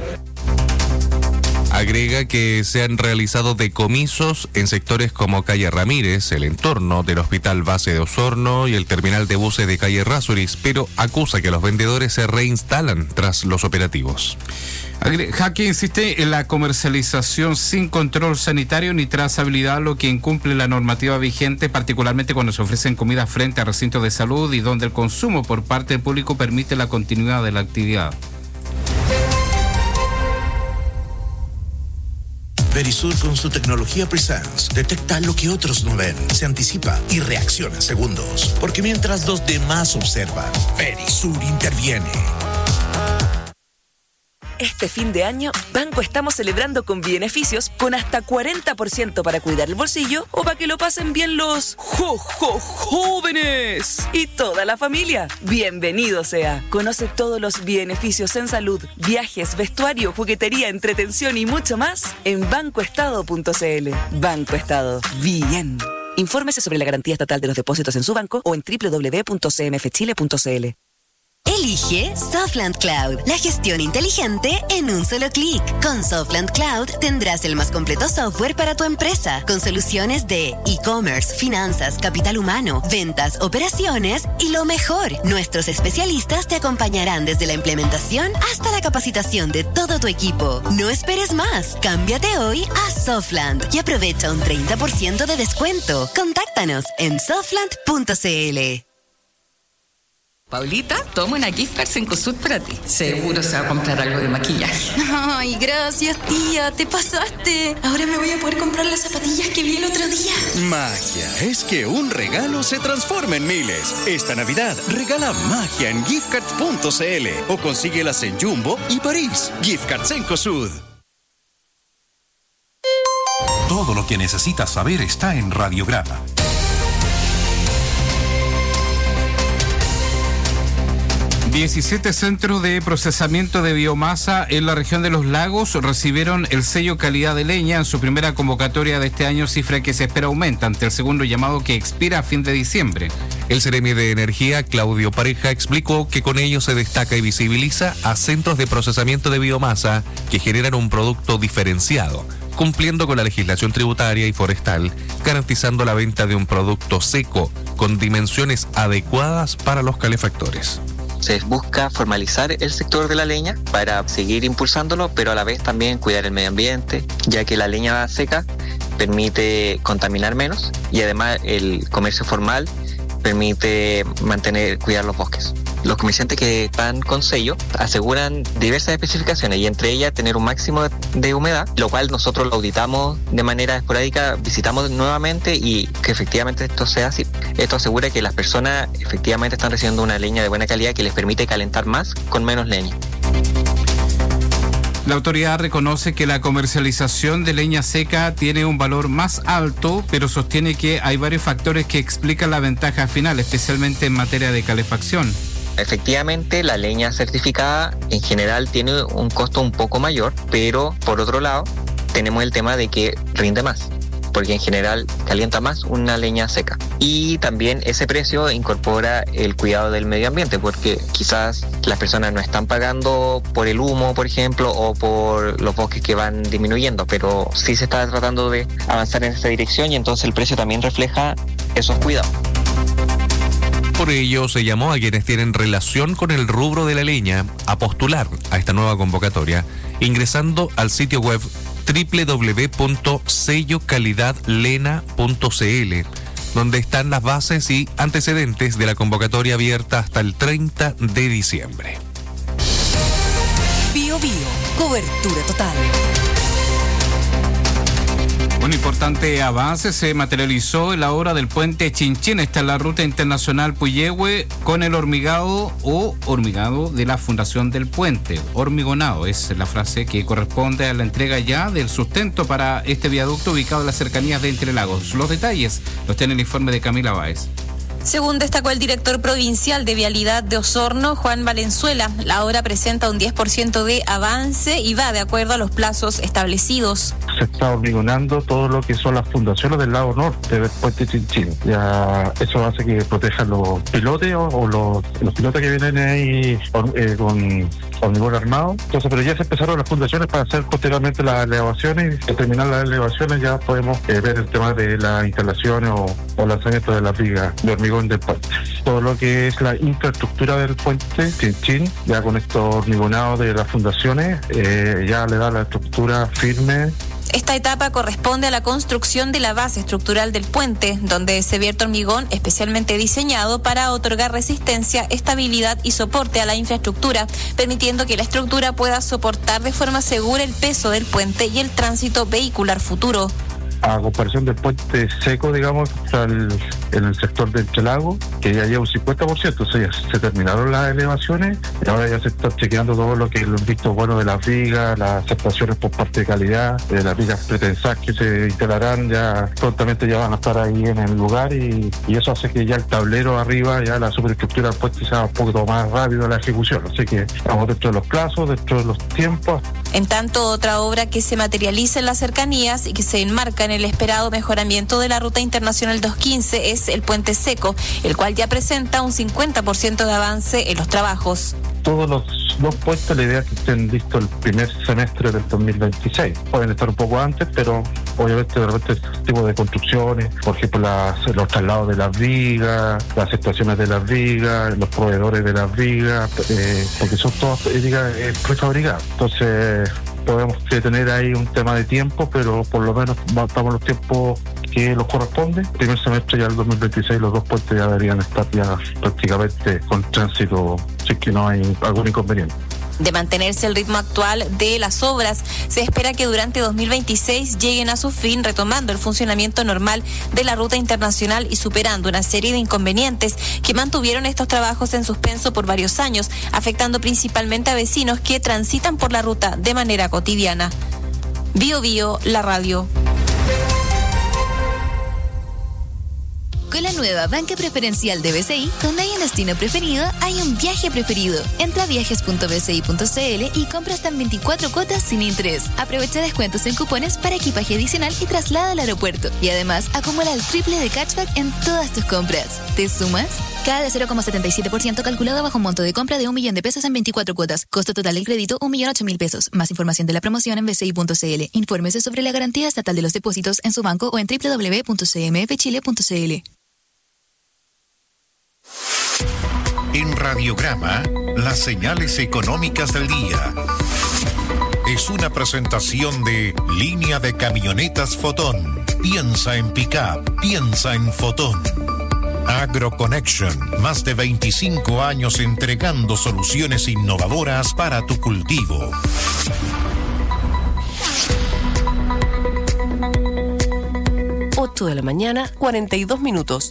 Agrega que se han realizado decomisos en sectores como Calle Ramírez, el entorno del Hospital Base de Osorno y el terminal de buses de Calle Rasuris, pero acusa que los vendedores se reinstalan tras los operativos. Jaque insiste en la comercialización sin control sanitario ni trazabilidad, lo que incumple la normativa vigente, particularmente cuando se ofrecen comidas frente a recintos de salud y donde el consumo por parte del público permite la continuidad de la actividad. Verisur, con su tecnología Presence, detecta lo que otros no ven, se anticipa y reacciona en segundos. Porque mientras los demás observan, Verisur interviene. Este fin de año, Banco estamos celebrando con beneficios con hasta 40% para cuidar el bolsillo o para que lo pasen bien los jóvenes y toda la familia. Bienvenido sea. Conoce todos los beneficios en salud, viajes, vestuario, juguetería, entretención y mucho más en bancoestado.cl. Banco Estado. Bien. Infórmese sobre la garantía estatal de los depósitos en su banco o en www.cmfchile.cl. Elige Softland Cloud, la gestión inteligente en un solo clic. Con Softland Cloud tendrás el más completo software para tu empresa, con soluciones de e-commerce, finanzas, capital humano, ventas, operaciones y lo mejor. Nuestros especialistas te acompañarán desde la implementación hasta la capacitación de todo tu equipo. No esperes más. Cámbiate hoy a Softland y aprovecha un 30% de descuento. Contáctanos en softland.cl. Paulita, toma una gift card Cencosud para ti. Seguro se va a comprar algo de maquillaje. Ay, gracias, tía. Te pasaste. Ahora me voy a poder comprar las zapatillas que vi el otro día. Magia. Es que un regalo se transforma en miles. Esta Navidad regala magia en giftcards.cl o consíguelas en Jumbo y París. Gift cards Cencosud. Todo lo que necesitas saber está en Radiograma. 17 centros de procesamiento de biomasa en la región de Los Lagos recibieron el sello calidad de leña en su primera convocatoria de este año, cifra que se espera aumenta ante el segundo llamado que expira a fin de diciembre. El Seremi de Energía, Claudio Pareja, explicó que con ello se destaca y visibiliza a centros de procesamiento de biomasa que generan un producto diferenciado, cumpliendo con la legislación tributaria y forestal, garantizando la venta de un producto seco con dimensiones adecuadas para los calefactores. Se busca formalizar el sector de la leña para seguir impulsándolo, pero a la vez también cuidar el medio ambiente, ya que la leña seca permite contaminar menos y además el comercio formal permite cuidar los bosques. Los comerciantes que están con sello aseguran diversas especificaciones y entre ellas tener un máximo de humedad, lo cual nosotros lo auditamos de manera esporádica, visitamos nuevamente y que efectivamente esto sea así. Esto asegura que las personas efectivamente están recibiendo una leña de buena calidad que les permite calentar más con menos leña. La autoridad reconoce que la comercialización de leña seca tiene un valor más alto, pero sostiene que hay varios factores que explican la ventaja final, especialmente en materia de calefacción. Efectivamente, la leña certificada en general tiene un costo un poco mayor, pero por otro lado tenemos el tema de que rinde más, porque en general calienta más una leña seca. Y también ese precio incorpora el cuidado del medio ambiente, porque quizás las personas no están pagando por el humo, por ejemplo, o por los bosques que van disminuyendo, pero sí se está tratando de avanzar en esa dirección y entonces el precio también refleja esos cuidados. Por ello, se llamó a quienes tienen relación con el rubro de la leña a postular a esta nueva convocatoria, ingresando al sitio web www.sellocalidadlena.cl, donde están las bases y antecedentes de la convocatoria abierta hasta el 30 de diciembre. Bio Bio, cobertura total. Un importante avance se materializó en la obra del puente Chinchín. Esta es la ruta internacional Puyehue con el hormigado de la fundación del puente. Hormigonado es la frase que corresponde a la entrega ya del sustento para este viaducto ubicado en las cercanías de Entre Lagos. Los detalles los tiene el informe de Camila Báez. Según destacó el director provincial de Vialidad de Osorno, Juan Valenzuela, la obra presenta un 10% de avance y va de acuerdo a los plazos establecidos. Se está hormigonando todo lo que son las fundaciones del lado norte del puente Chinchín. Ya eso hace que protejan los pilotes o los pilotes que vienen ahí con hormigón armado. Entonces, pero ya se empezaron las fundaciones para hacer posteriormente las elevaciones y al terminar las elevaciones ya podemos ver el tema de las instalaciones o lanzamiento de la viga de hormigón del puente. Todo lo que es la infraestructura del puente Chinchín, ya con estos hormigonados de las fundaciones, ya le da la estructura firme. Esta etapa corresponde a la construcción de la base estructural del puente, donde se vierte hormigón especialmente diseñado para otorgar resistencia, estabilidad y soporte a la infraestructura, permitiendo que la estructura pueda soportar de forma segura el peso del puente y el tránsito vehicular futuro. a comparación del puente seco, digamos, en el sector del Chelago, que ya lleva un 50%, o sea, ya se terminaron las elevaciones y ahora ya se está chequeando todo lo que es los vistos buenos de las vigas, las aceptaciones por parte de calidad, de las vigas pretensadas que se instalarán, ya prontamente ya van a estar ahí en el lugar y eso hace que ya el tablero arriba, ya la superestructura del puente sea un poquito más rápido la ejecución, así que estamos dentro de los plazos, dentro de los tiempos. En tanto, otra obra que se materializa en las cercanías y que se enmarca en el esperado mejoramiento de la Ruta Internacional 215 es el Puente Seco, el cual ya presenta un 50% de avance en los trabajos. Todos los dos puentes, la idea es que estén listos el primer semestre del 2026. Pueden estar un poco antes, pero obviamente de repente este tipo de construcciones, por ejemplo los traslados de las vigas, las estaciones de las vigas, los proveedores de las vigas, porque son todas vigas prefabricadas. Entonces podemos tener ahí un tema de tiempo, pero por lo menos estamos en los tiempos que nos corresponde. El primer semestre ya del 2026 los dos puentes ya deberían estar ya prácticamente con tránsito, si que no hay algún inconveniente. De mantenerse el ritmo actual de las obras, se espera que durante 2026 lleguen a su fin, retomando el funcionamiento normal de la ruta internacional y superando una serie de inconvenientes que mantuvieron estos trabajos en suspenso por varios años, afectando principalmente a vecinos que transitan por la ruta de manera cotidiana. Bio Bio, la radio. Con la nueva banca preferencial de BCI, donde hay un destino preferido, hay un viaje preferido. Entra a viajes.bci.cl y compra hasta en 24 cuotas sin interés. Aprovecha descuentos en cupones para equipaje adicional y traslada al aeropuerto. Y además, acumula el triple de cashback en todas tus compras. ¿Te sumas? Cada de 0,77% calculado bajo un monto de compra de 1 millón de pesos en 24 cuotas. Costo total del crédito, 1.008.000 pesos. Más información de la promoción en bci.cl. Infórmese sobre la garantía estatal de los depósitos en su banco o en www.cmfchile.cl. En Radiograma, las señales económicas del día. Es una presentación de Línea de Camionetas Fotón. Piensa en pick-up, piensa en Fotón. AgroConnection, más de 25 años entregando soluciones innovadoras para tu cultivo. De la mañana, 42 minutos.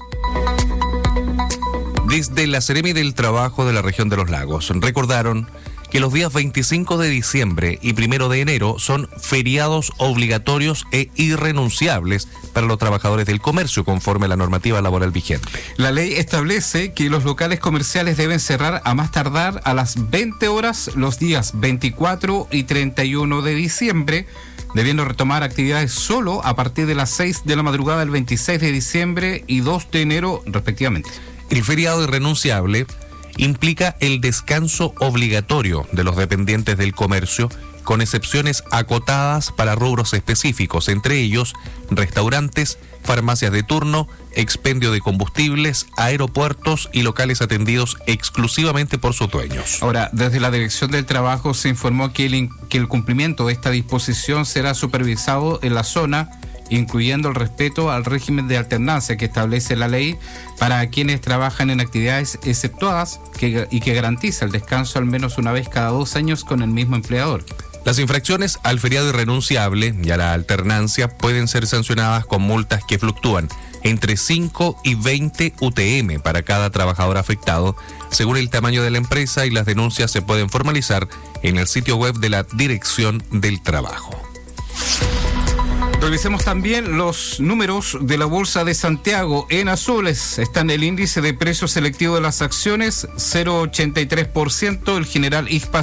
Desde la Seremi del Trabajo de la región de los Lagos recordaron que los días 25 de diciembre y 1 de enero son feriados obligatorios e irrenunciables para los trabajadores del comercio conforme a la normativa laboral vigente. La ley establece que los locales comerciales deben cerrar a más tardar a las 20 horas los días 24 y 31 de diciembre, debiendo retomar actividades solo a partir de las 6 de la madrugada del 26 de diciembre y 2 de enero, respectivamente. El feriado irrenunciable implica el descanso obligatorio de los dependientes del comercio, con excepciones acotadas para rubros específicos, entre ellos restaurantes, farmacias de turno, expendio de combustibles, aeropuertos y locales atendidos exclusivamente por sus dueños. Ahora, desde la Dirección del Trabajo se informó que el cumplimiento de esta disposición será supervisado en la zona, incluyendo el respeto al régimen de alternancia que establece la ley para quienes trabajan en actividades exceptuadas y que garantiza el descanso al menos una vez cada 2 años con el mismo empleador. Las infracciones al feriado irrenunciable y a la alternancia pueden ser sancionadas con multas que fluctúan entre 5 y 20 UTM para cada trabajador afectado, según el tamaño de la empresa, y las denuncias se pueden formalizar en el sitio web de la Dirección del Trabajo. Revisemos también los números de la Bolsa de Santiago. En azules están el índice de precio selectivo de las acciones 0,83%, el general ISPA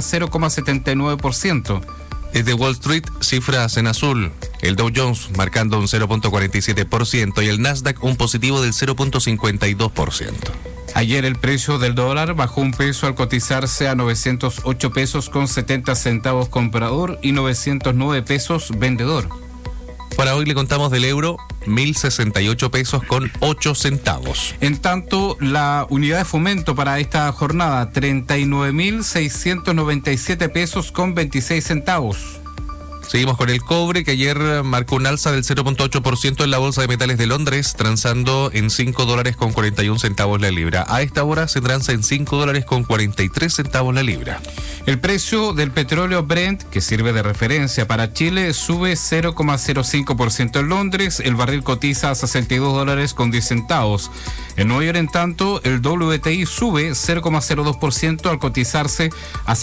0,79%. Desde Wall Street, cifras en azul. El Dow Jones marcando un 0,47% y el Nasdaq un positivo del 0,52%. Ayer el precio del dólar bajó 1 peso al cotizarse a 908 pesos con 70 centavos comprador y 909 pesos vendedor. Para hoy le contamos del euro, 1.068 pesos con 8 centavos. En tanto, la unidad de fomento para esta jornada, 39.697 pesos con 26 centavos. Seguimos con el cobre, que ayer marcó un alza del 0.8% en la Bolsa de Metales de Londres, transando en $5.41 la libra. A esta hora se transa en $5.43 la libra. El precio del petróleo Brent, que sirve de referencia para Chile, sube 0.05% en Londres. El barril cotiza a $62.10. En Nueva York, en tanto, el WTI sube 0.02% al cotizarse a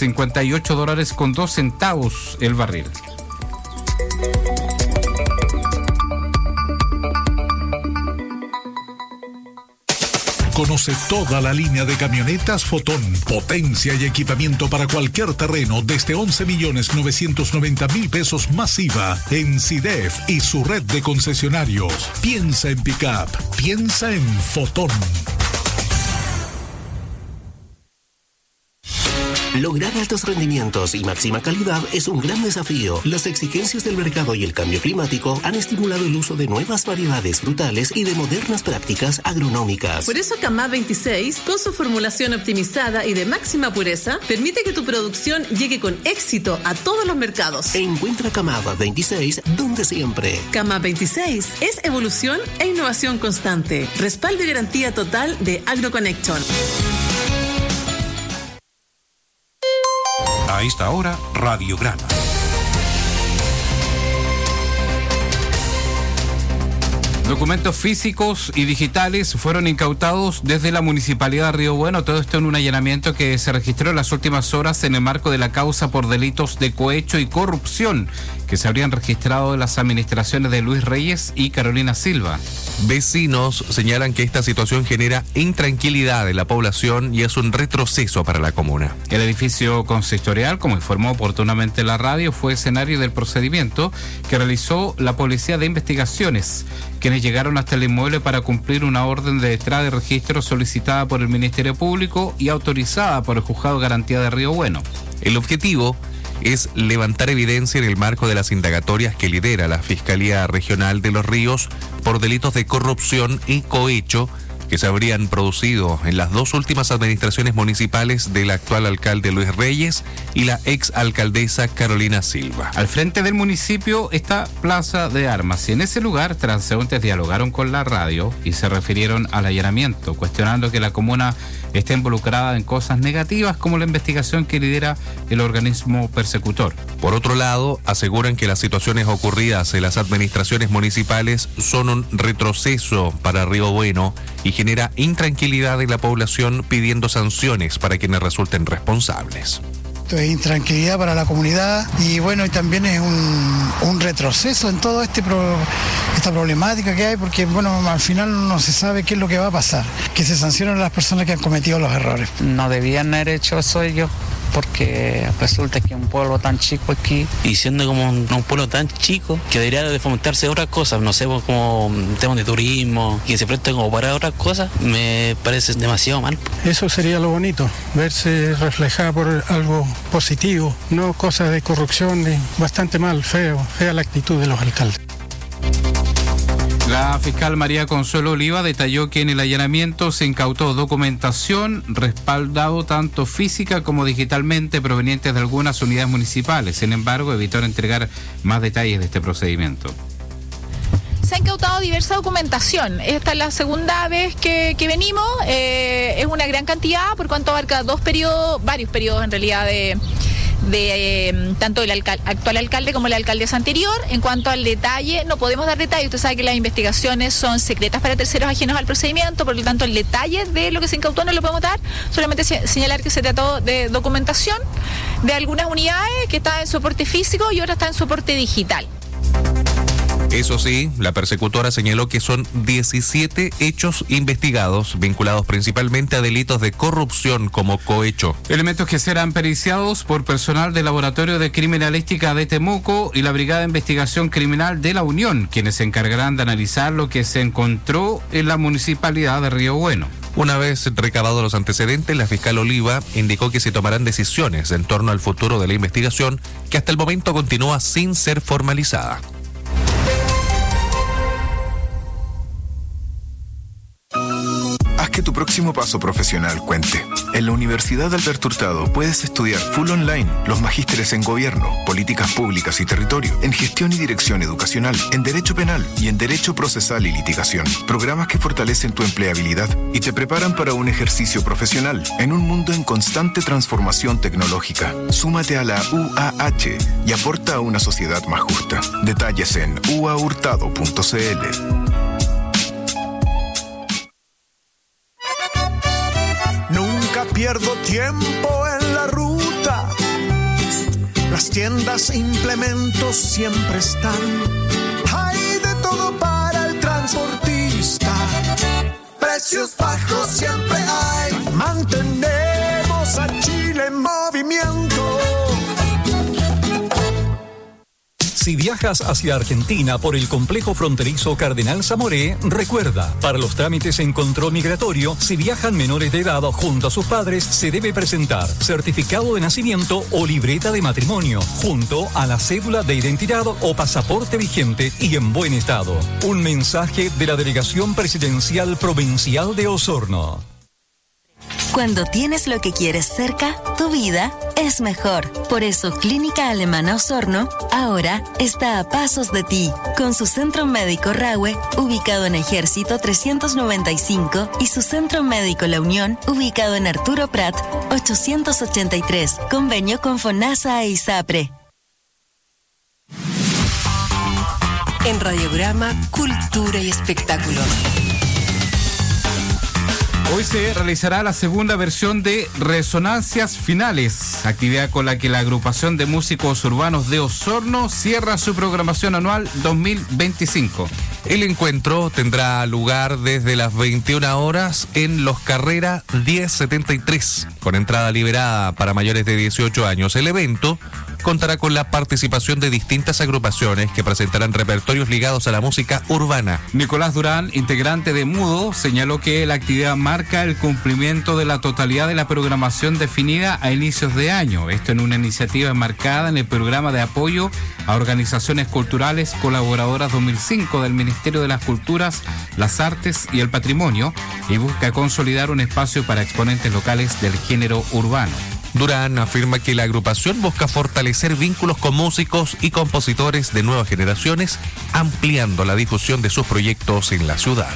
$58.02 el barril. Conoce toda la línea de camionetas Fotón. Potencia y equipamiento para cualquier terreno desde 11.990.000 pesos masiva en CIDEF y su red de concesionarios. Piensa en pickup. Piensa en Fotón. Lograr altos rendimientos y máxima calidad es un gran desafío. Las exigencias del mercado y el cambio climático han estimulado el uso de nuevas variedades frutales y de modernas prácticas agronómicas. Por eso Camad 26, con su formulación optimizada y de máxima pureza, permite que tu producción llegue con éxito a todos los mercados. Encuentra Camad 26 donde siempre. Camad 26 es evolución e innovación constante. Respaldo y garantía total de AgroConnection. A esta hora, Radiograma. Documentos físicos y digitales fueron incautados desde la Municipalidad de Río Bueno. Todo esto en un allanamiento que se registró en las últimas horas en el marco de la causa por delitos de cohecho y corrupción que se habrían registrado en las administraciones de Luis Reyes y Carolina Silva. Vecinos señalan que esta situación genera intranquilidad en la población y es un retroceso para la comuna. El edificio consistorial, como informó oportunamente la radio, fue escenario del procedimiento que realizó la Policía de Investigaciones, quienes llegaron hasta el inmueble para cumplir una orden de entrada y registro solicitada por el Ministerio Público y autorizada por el Juzgado de Garantía de Río Bueno. El objetivo es levantar evidencia en el marco de las indagatorias que lidera la Fiscalía Regional de Los Ríos por delitos de corrupción y cohecho que se habrían producido en las dos últimas administraciones municipales del actual alcalde Luis Reyes y la ex alcaldesa Carolina Silva. Al frente del municipio está Plaza de Armas y en ese lugar transeúntes dialogaron con la radio y se refirieron al allanamiento, cuestionando que la comuna esté involucrada en cosas negativas como la investigación que lidera el organismo persecutor. Por otro lado, aseguran que las situaciones ocurridas en las administraciones municipales son un retroceso para Río Bueno y genera intranquilidad en la población, pidiendo sanciones para quienes resulten responsables. Esto es intranquilidad para la comunidad y bueno, y también es un retroceso en toda esta problemática que hay, porque bueno, al final no se sabe qué es lo que va a pasar, que se sancionen a las personas que han cometido los errores. No debían haber hecho eso ellos, porque resulta que un pueblo tan chico aquí, y siendo como un pueblo tan chico, que debería de fomentarse otras cosas, no sé, como temas de turismo, que se preste como para otras cosas, me parece demasiado mal. Eso sería lo bonito, verse reflejada por algo positivo, no cosas de corrupción, bastante mal, fea la actitud de los alcaldes. La fiscal María Consuelo Oliva detalló que en el allanamiento se incautó documentación respaldado tanto física como digitalmente provenientes de algunas unidades municipales. Sin embargo, evitó entregar más detalles de este procedimiento. Se ha incautado diversa documentación. Esta es la segunda vez que venimos. Es una gran cantidad por cuanto abarca varios periodos en realidad de tanto el actual alcalde como la alcaldesa anterior. En cuanto al detalle, no podemos dar detalles. Usted sabe que las investigaciones son secretas para terceros ajenos al procedimiento, por lo tanto el detalle de lo que se incautó no lo podemos dar. Solamente señalar que se trató de documentación de algunas unidades que estaban en soporte físico y otras están en soporte digital. Eso sí, la persecutora señaló que son 17 hechos investigados, vinculados principalmente a delitos de corrupción como cohecho. Elementos que serán periciados por personal del Laboratorio de Criminalística de Temuco y la Brigada de Investigación Criminal de la Unión, quienes se encargarán de analizar lo que se encontró en la Municipalidad de Río Bueno. Una vez recabados los antecedentes, la fiscal Oliva indicó que se tomarán decisiones en torno al futuro de la investigación, que hasta el momento continúa sin ser formalizada. Haz que tu próximo paso profesional cuente. En la Universidad Alberto Hurtado puedes estudiar full online los magísteres en Gobierno, Políticas Públicas y Territorio, en Gestión y Dirección Educacional, en Derecho Penal y en Derecho Procesal y Litigación. Programas que fortalecen tu empleabilidad y te preparan para un ejercicio profesional en un mundo en constante transformación tecnológica. Súmate a la UAH y aporta a una sociedad más justa. Detalles en uahurtado.cl. Nunca pierdo tiempo en la ruta. Las tiendas e implementos siempre están. Hay de todo para el transportista. Precios bajos siempre hay. Mantenemos a Chile en movimiento. Si viajas hacia Argentina por el complejo fronterizo Cardenal Zamoré, recuerda, para los trámites en control migratorio, si viajan menores de edad junto a sus padres, se debe presentar certificado de nacimiento o libreta de matrimonio, junto a la cédula de identidad o pasaporte vigente y en buen estado. Un mensaje de la Delegación Presidencial Provincial de Osorno. Cuando tienes lo que quieres cerca, tu vida es mejor. Por eso Clínica Alemana Osorno ahora está a pasos de ti, con su centro médico Rahue, ubicado en Ejército 395, y su centro médico La Unión, ubicado en Arturo Prat 883, convenio con FONASA e ISAPRE. En Radiograma, Cultura y Espectáculos. Hoy se realizará la segunda versión de Resonancias Finales, actividad con la que la agrupación de músicos urbanos de Osorno cierra su programación anual 2025. El encuentro tendrá lugar desde las 21 horas en Los Carrera 1073, con entrada liberada para mayores de 18 años. El evento contará con la participación de distintas agrupaciones que presentarán repertorios ligados a la música urbana. Nicolás Durán, integrante de Mudo, señaló que la actividad marca el cumplimiento de la totalidad de la programación definida a inicios de año. Esto en una iniciativa enmarcada en el programa de apoyo a organizaciones culturales colaboradoras 2005 del Ministerio de las Culturas, las Artes y el Patrimonio, y busca consolidar un espacio para exponentes locales del género urbano. Durán afirma que la agrupación busca fortalecer vínculos con músicos y compositores de nuevas generaciones, ampliando la difusión de sus proyectos en la ciudad.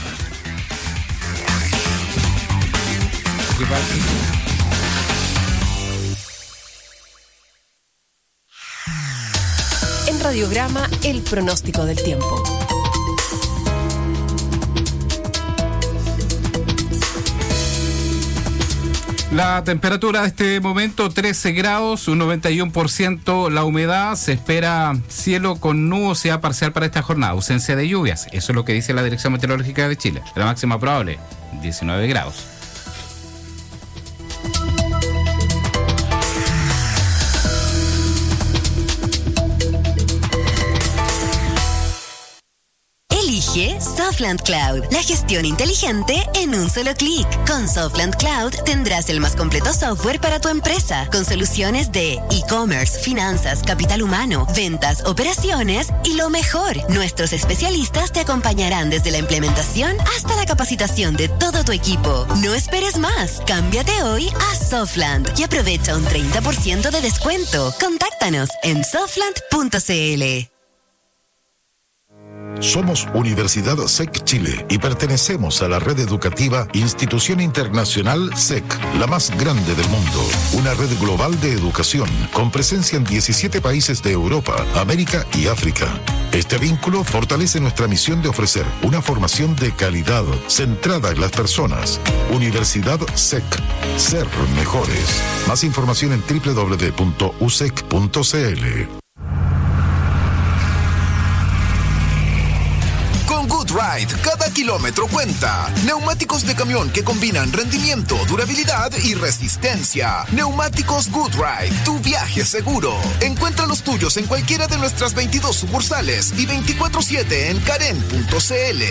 En Radiograma, el pronóstico del tiempo. La temperatura de este momento 13 grados, un 91% la humedad, se espera cielo con nubosidad parcial para esta jornada, ausencia de lluvias, eso es lo que dice la Dirección Meteorológica de Chile. La máxima probable, 19 grados. Elige Softland Cloud, la gestión inteligente en un solo clic. Con Softland Cloud tendrás el más completo software para tu empresa, con soluciones de e-commerce, finanzas, capital humano, ventas, operaciones y lo mejor, nuestros especialistas te acompañarán desde la implementación hasta la capacitación de todo tu equipo. No esperes más, cámbiate hoy a Softland y aprovecha un 30% de descuento. Contáctanos en softland.cl. Somos Universidad SEC Chile y pertenecemos a la red educativa Institución Internacional SEC, la más grande del mundo. Una red global de educación con presencia en 17 países de Europa, América y África. Este vínculo fortalece nuestra misión de ofrecer una formación de calidad centrada en las personas. Universidad SEC. Ser mejores. Más información en www.usec.cl. Goodride, cada kilómetro cuenta. Neumáticos de camión que combinan rendimiento, durabilidad y resistencia. Neumáticos Goodride, tu viaje seguro. Encuentra los tuyos en cualquiera de nuestras 22 sucursales y 24/7 en karen.cl.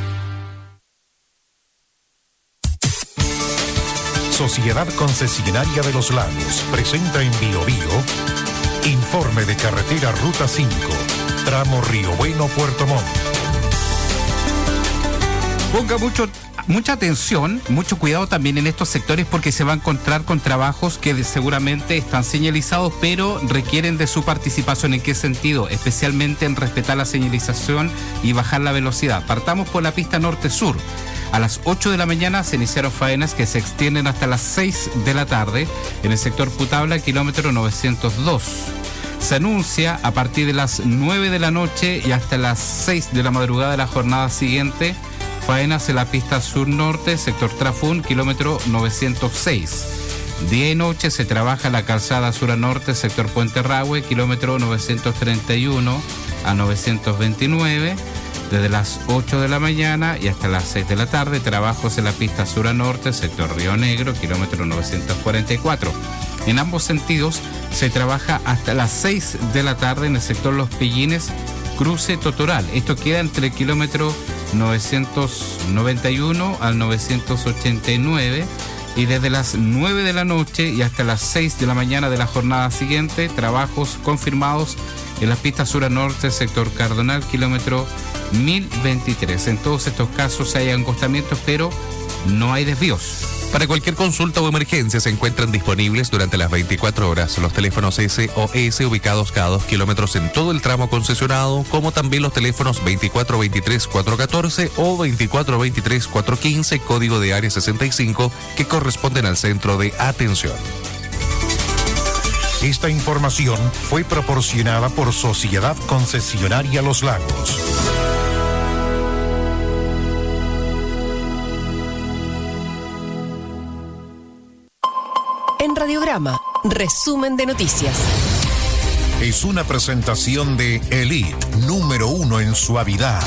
Sociedad Concesionaria de los Lagos presenta en Biobío informe de carretera Ruta 5, tramo Río Bueno, Puerto Montt. Ponga Mucha atención, mucho cuidado también en estos sectores porque se va a encontrar con trabajos que seguramente están señalizados, pero requieren de su participación. ¿En qué sentido? Especialmente en respetar la señalización y bajar la velocidad. Partamos por la pista norte-sur. A las 8 de la mañana se iniciaron faenas que se extienden hasta las 6 de la tarde en el sector Putabla, kilómetro 902. Se anuncia a partir de las 9 de la noche y hasta las 6 de la madrugada de la jornada siguiente faenas en la pista sur-norte, sector Trafún, kilómetro 906. Día y noche se trabaja la calzada sur-norte, sector Puente Rahue, kilómetro 931 a 929. Desde las 8 de la mañana y hasta las 6 de la tarde, trabajos en la pista sur-norte, sector Río Negro, kilómetro 944. En ambos sentidos se trabaja hasta las 6 de la tarde en el sector Los Pillines, cruce Totoral. Esto queda entre el kilómetro 991 al 989 y desde las 9 de la noche y hasta las 6 de la mañana de la jornada siguiente, trabajos confirmados en la pista sur a norte, sector Cardonal, kilómetro 1023. En todos estos casos hay acostamientos, pero no hay desvíos. Para cualquier consulta o emergencia se encuentran disponibles durante las 24 horas los teléfonos SOS ubicados cada 2 kilómetros en todo el tramo concesionado, como también los teléfonos 2423-414 o 2423-415, código de área 65, que corresponden al centro de atención. Esta información fue proporcionada por Sociedad Concesionaria Los Lagos. En Radiograma, resumen de noticias. Es una presentación de Elite, número 1 en suavidad.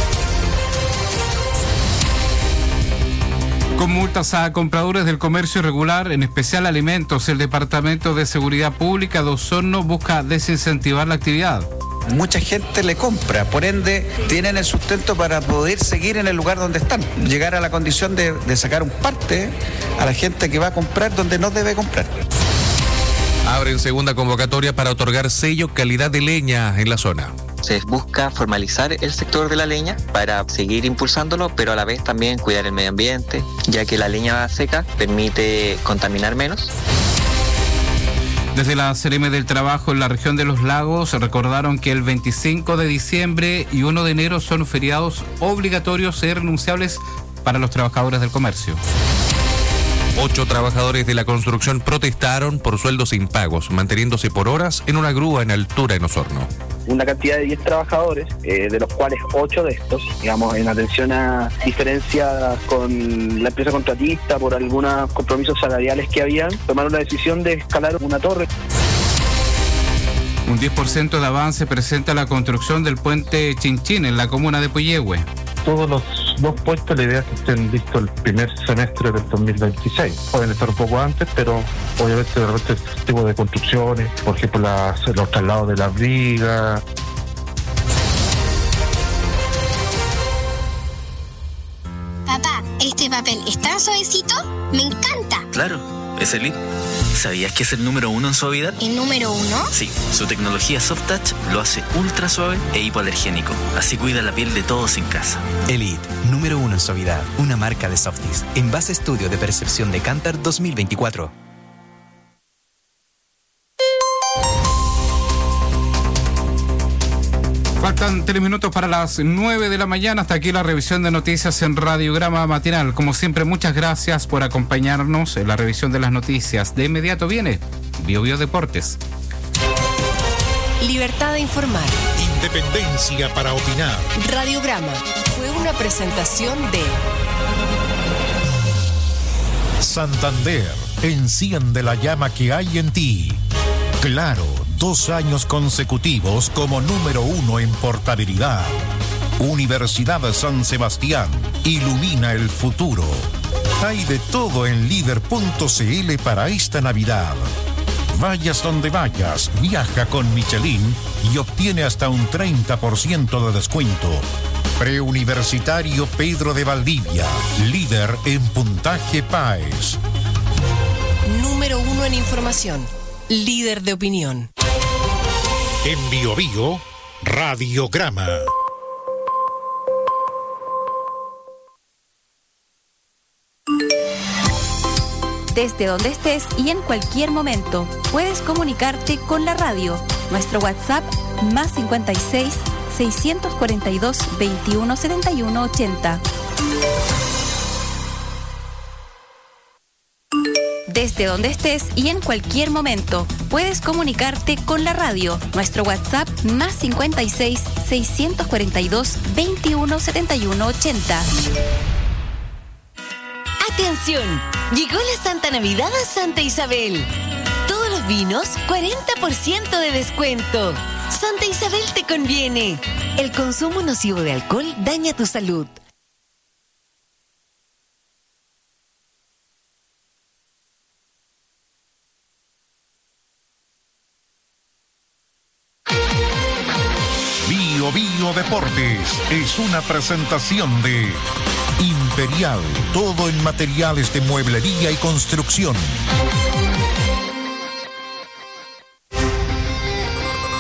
Con multas a compradores del comercio irregular, en especial alimentos, el Departamento de Seguridad Pública de Osorno busca desincentivar la actividad. Mucha gente le compra, por ende tienen el sustento para poder seguir en el lugar donde están. Llegar a la condición de sacar un parte a la gente que va a comprar donde no debe comprar. Abren segunda convocatoria para otorgar sello calidad de leña en la zona. Se busca formalizar el sector de la leña para seguir impulsándolo, pero a la vez también cuidar el medio ambiente, ya que la leña seca permite contaminar menos. Desde la CRM del Trabajo en la región de Los Lagos recordaron que el 25 de diciembre y 1 de enero son feriados obligatorios e irrenunciables para los trabajadores del comercio. 8 trabajadores de la construcción protestaron por sueldos impagos, manteniéndose por horas en una grúa en altura en Osorno. Una cantidad de 10 trabajadores, de los cuales 8 de estos, digamos, en atención a diferencias con la empresa contratista por algunos compromisos salariales que habían, tomaron la decisión de escalar una torre. Un 10% de avance presenta la construcción del puente Chinchín en la comuna de Puyehue. Todos los 2 puestos, la idea es que estén listos el primer semestre del 2026. Pueden estar un poco antes, pero obviamente de repente este tipo de construcciones, por ejemplo los traslados de las vigas. Papá, ¿este papel está suavecito? ¡Me encanta! Claro, es Elite. ¿Sabías que es el número 1 en suavidad? ¿El número 1? Sí, su tecnología Soft Touch lo hace ultra suave e hipoalergénico. Así cuida la piel de todos en casa. Elite, número 1 en suavidad, una marca de Softies. En base a estudio de percepción de Kantar 2024. Faltan 3 minutos para las 9 de la mañana. Hasta aquí la revisión de noticias en Radiograma Matinal. Como siempre, muchas gracias por acompañarnos en la revisión de las noticias. De inmediato viene BioBio Deportes. Libertad de informar. Independencia para opinar. Radiograma fue una presentación de Santander, enciende la llama que hay en ti. Claro, 2 años consecutivos como número 1 en portabilidad. Universidad San Sebastián, ilumina el futuro. Hay de todo en líder.cl para esta Navidad. Vayas donde vayas, viaja con Michelin y obtiene hasta un 30% de descuento. Preuniversitario Pedro de Valdivia, líder en puntaje PAES. Número 1 en información, líder de opinión. En BioBio, Radiograma. Desde donde estés y en cualquier momento, puedes comunicarte con la radio. Nuestro WhatsApp más 56 642 21 71 80. Desde donde estés y en cualquier momento, puedes comunicarte con la radio. Nuestro WhatsApp más 56 642 21 71 80. ¡Atención! Llegó la Santa Navidad a Santa Isabel. Todos los vinos, 40% de descuento. Santa Isabel te conviene. El consumo nocivo de alcohol daña tu salud. Bio Deportes es una presentación de Imperial, todo en materiales de mueblería y construcción.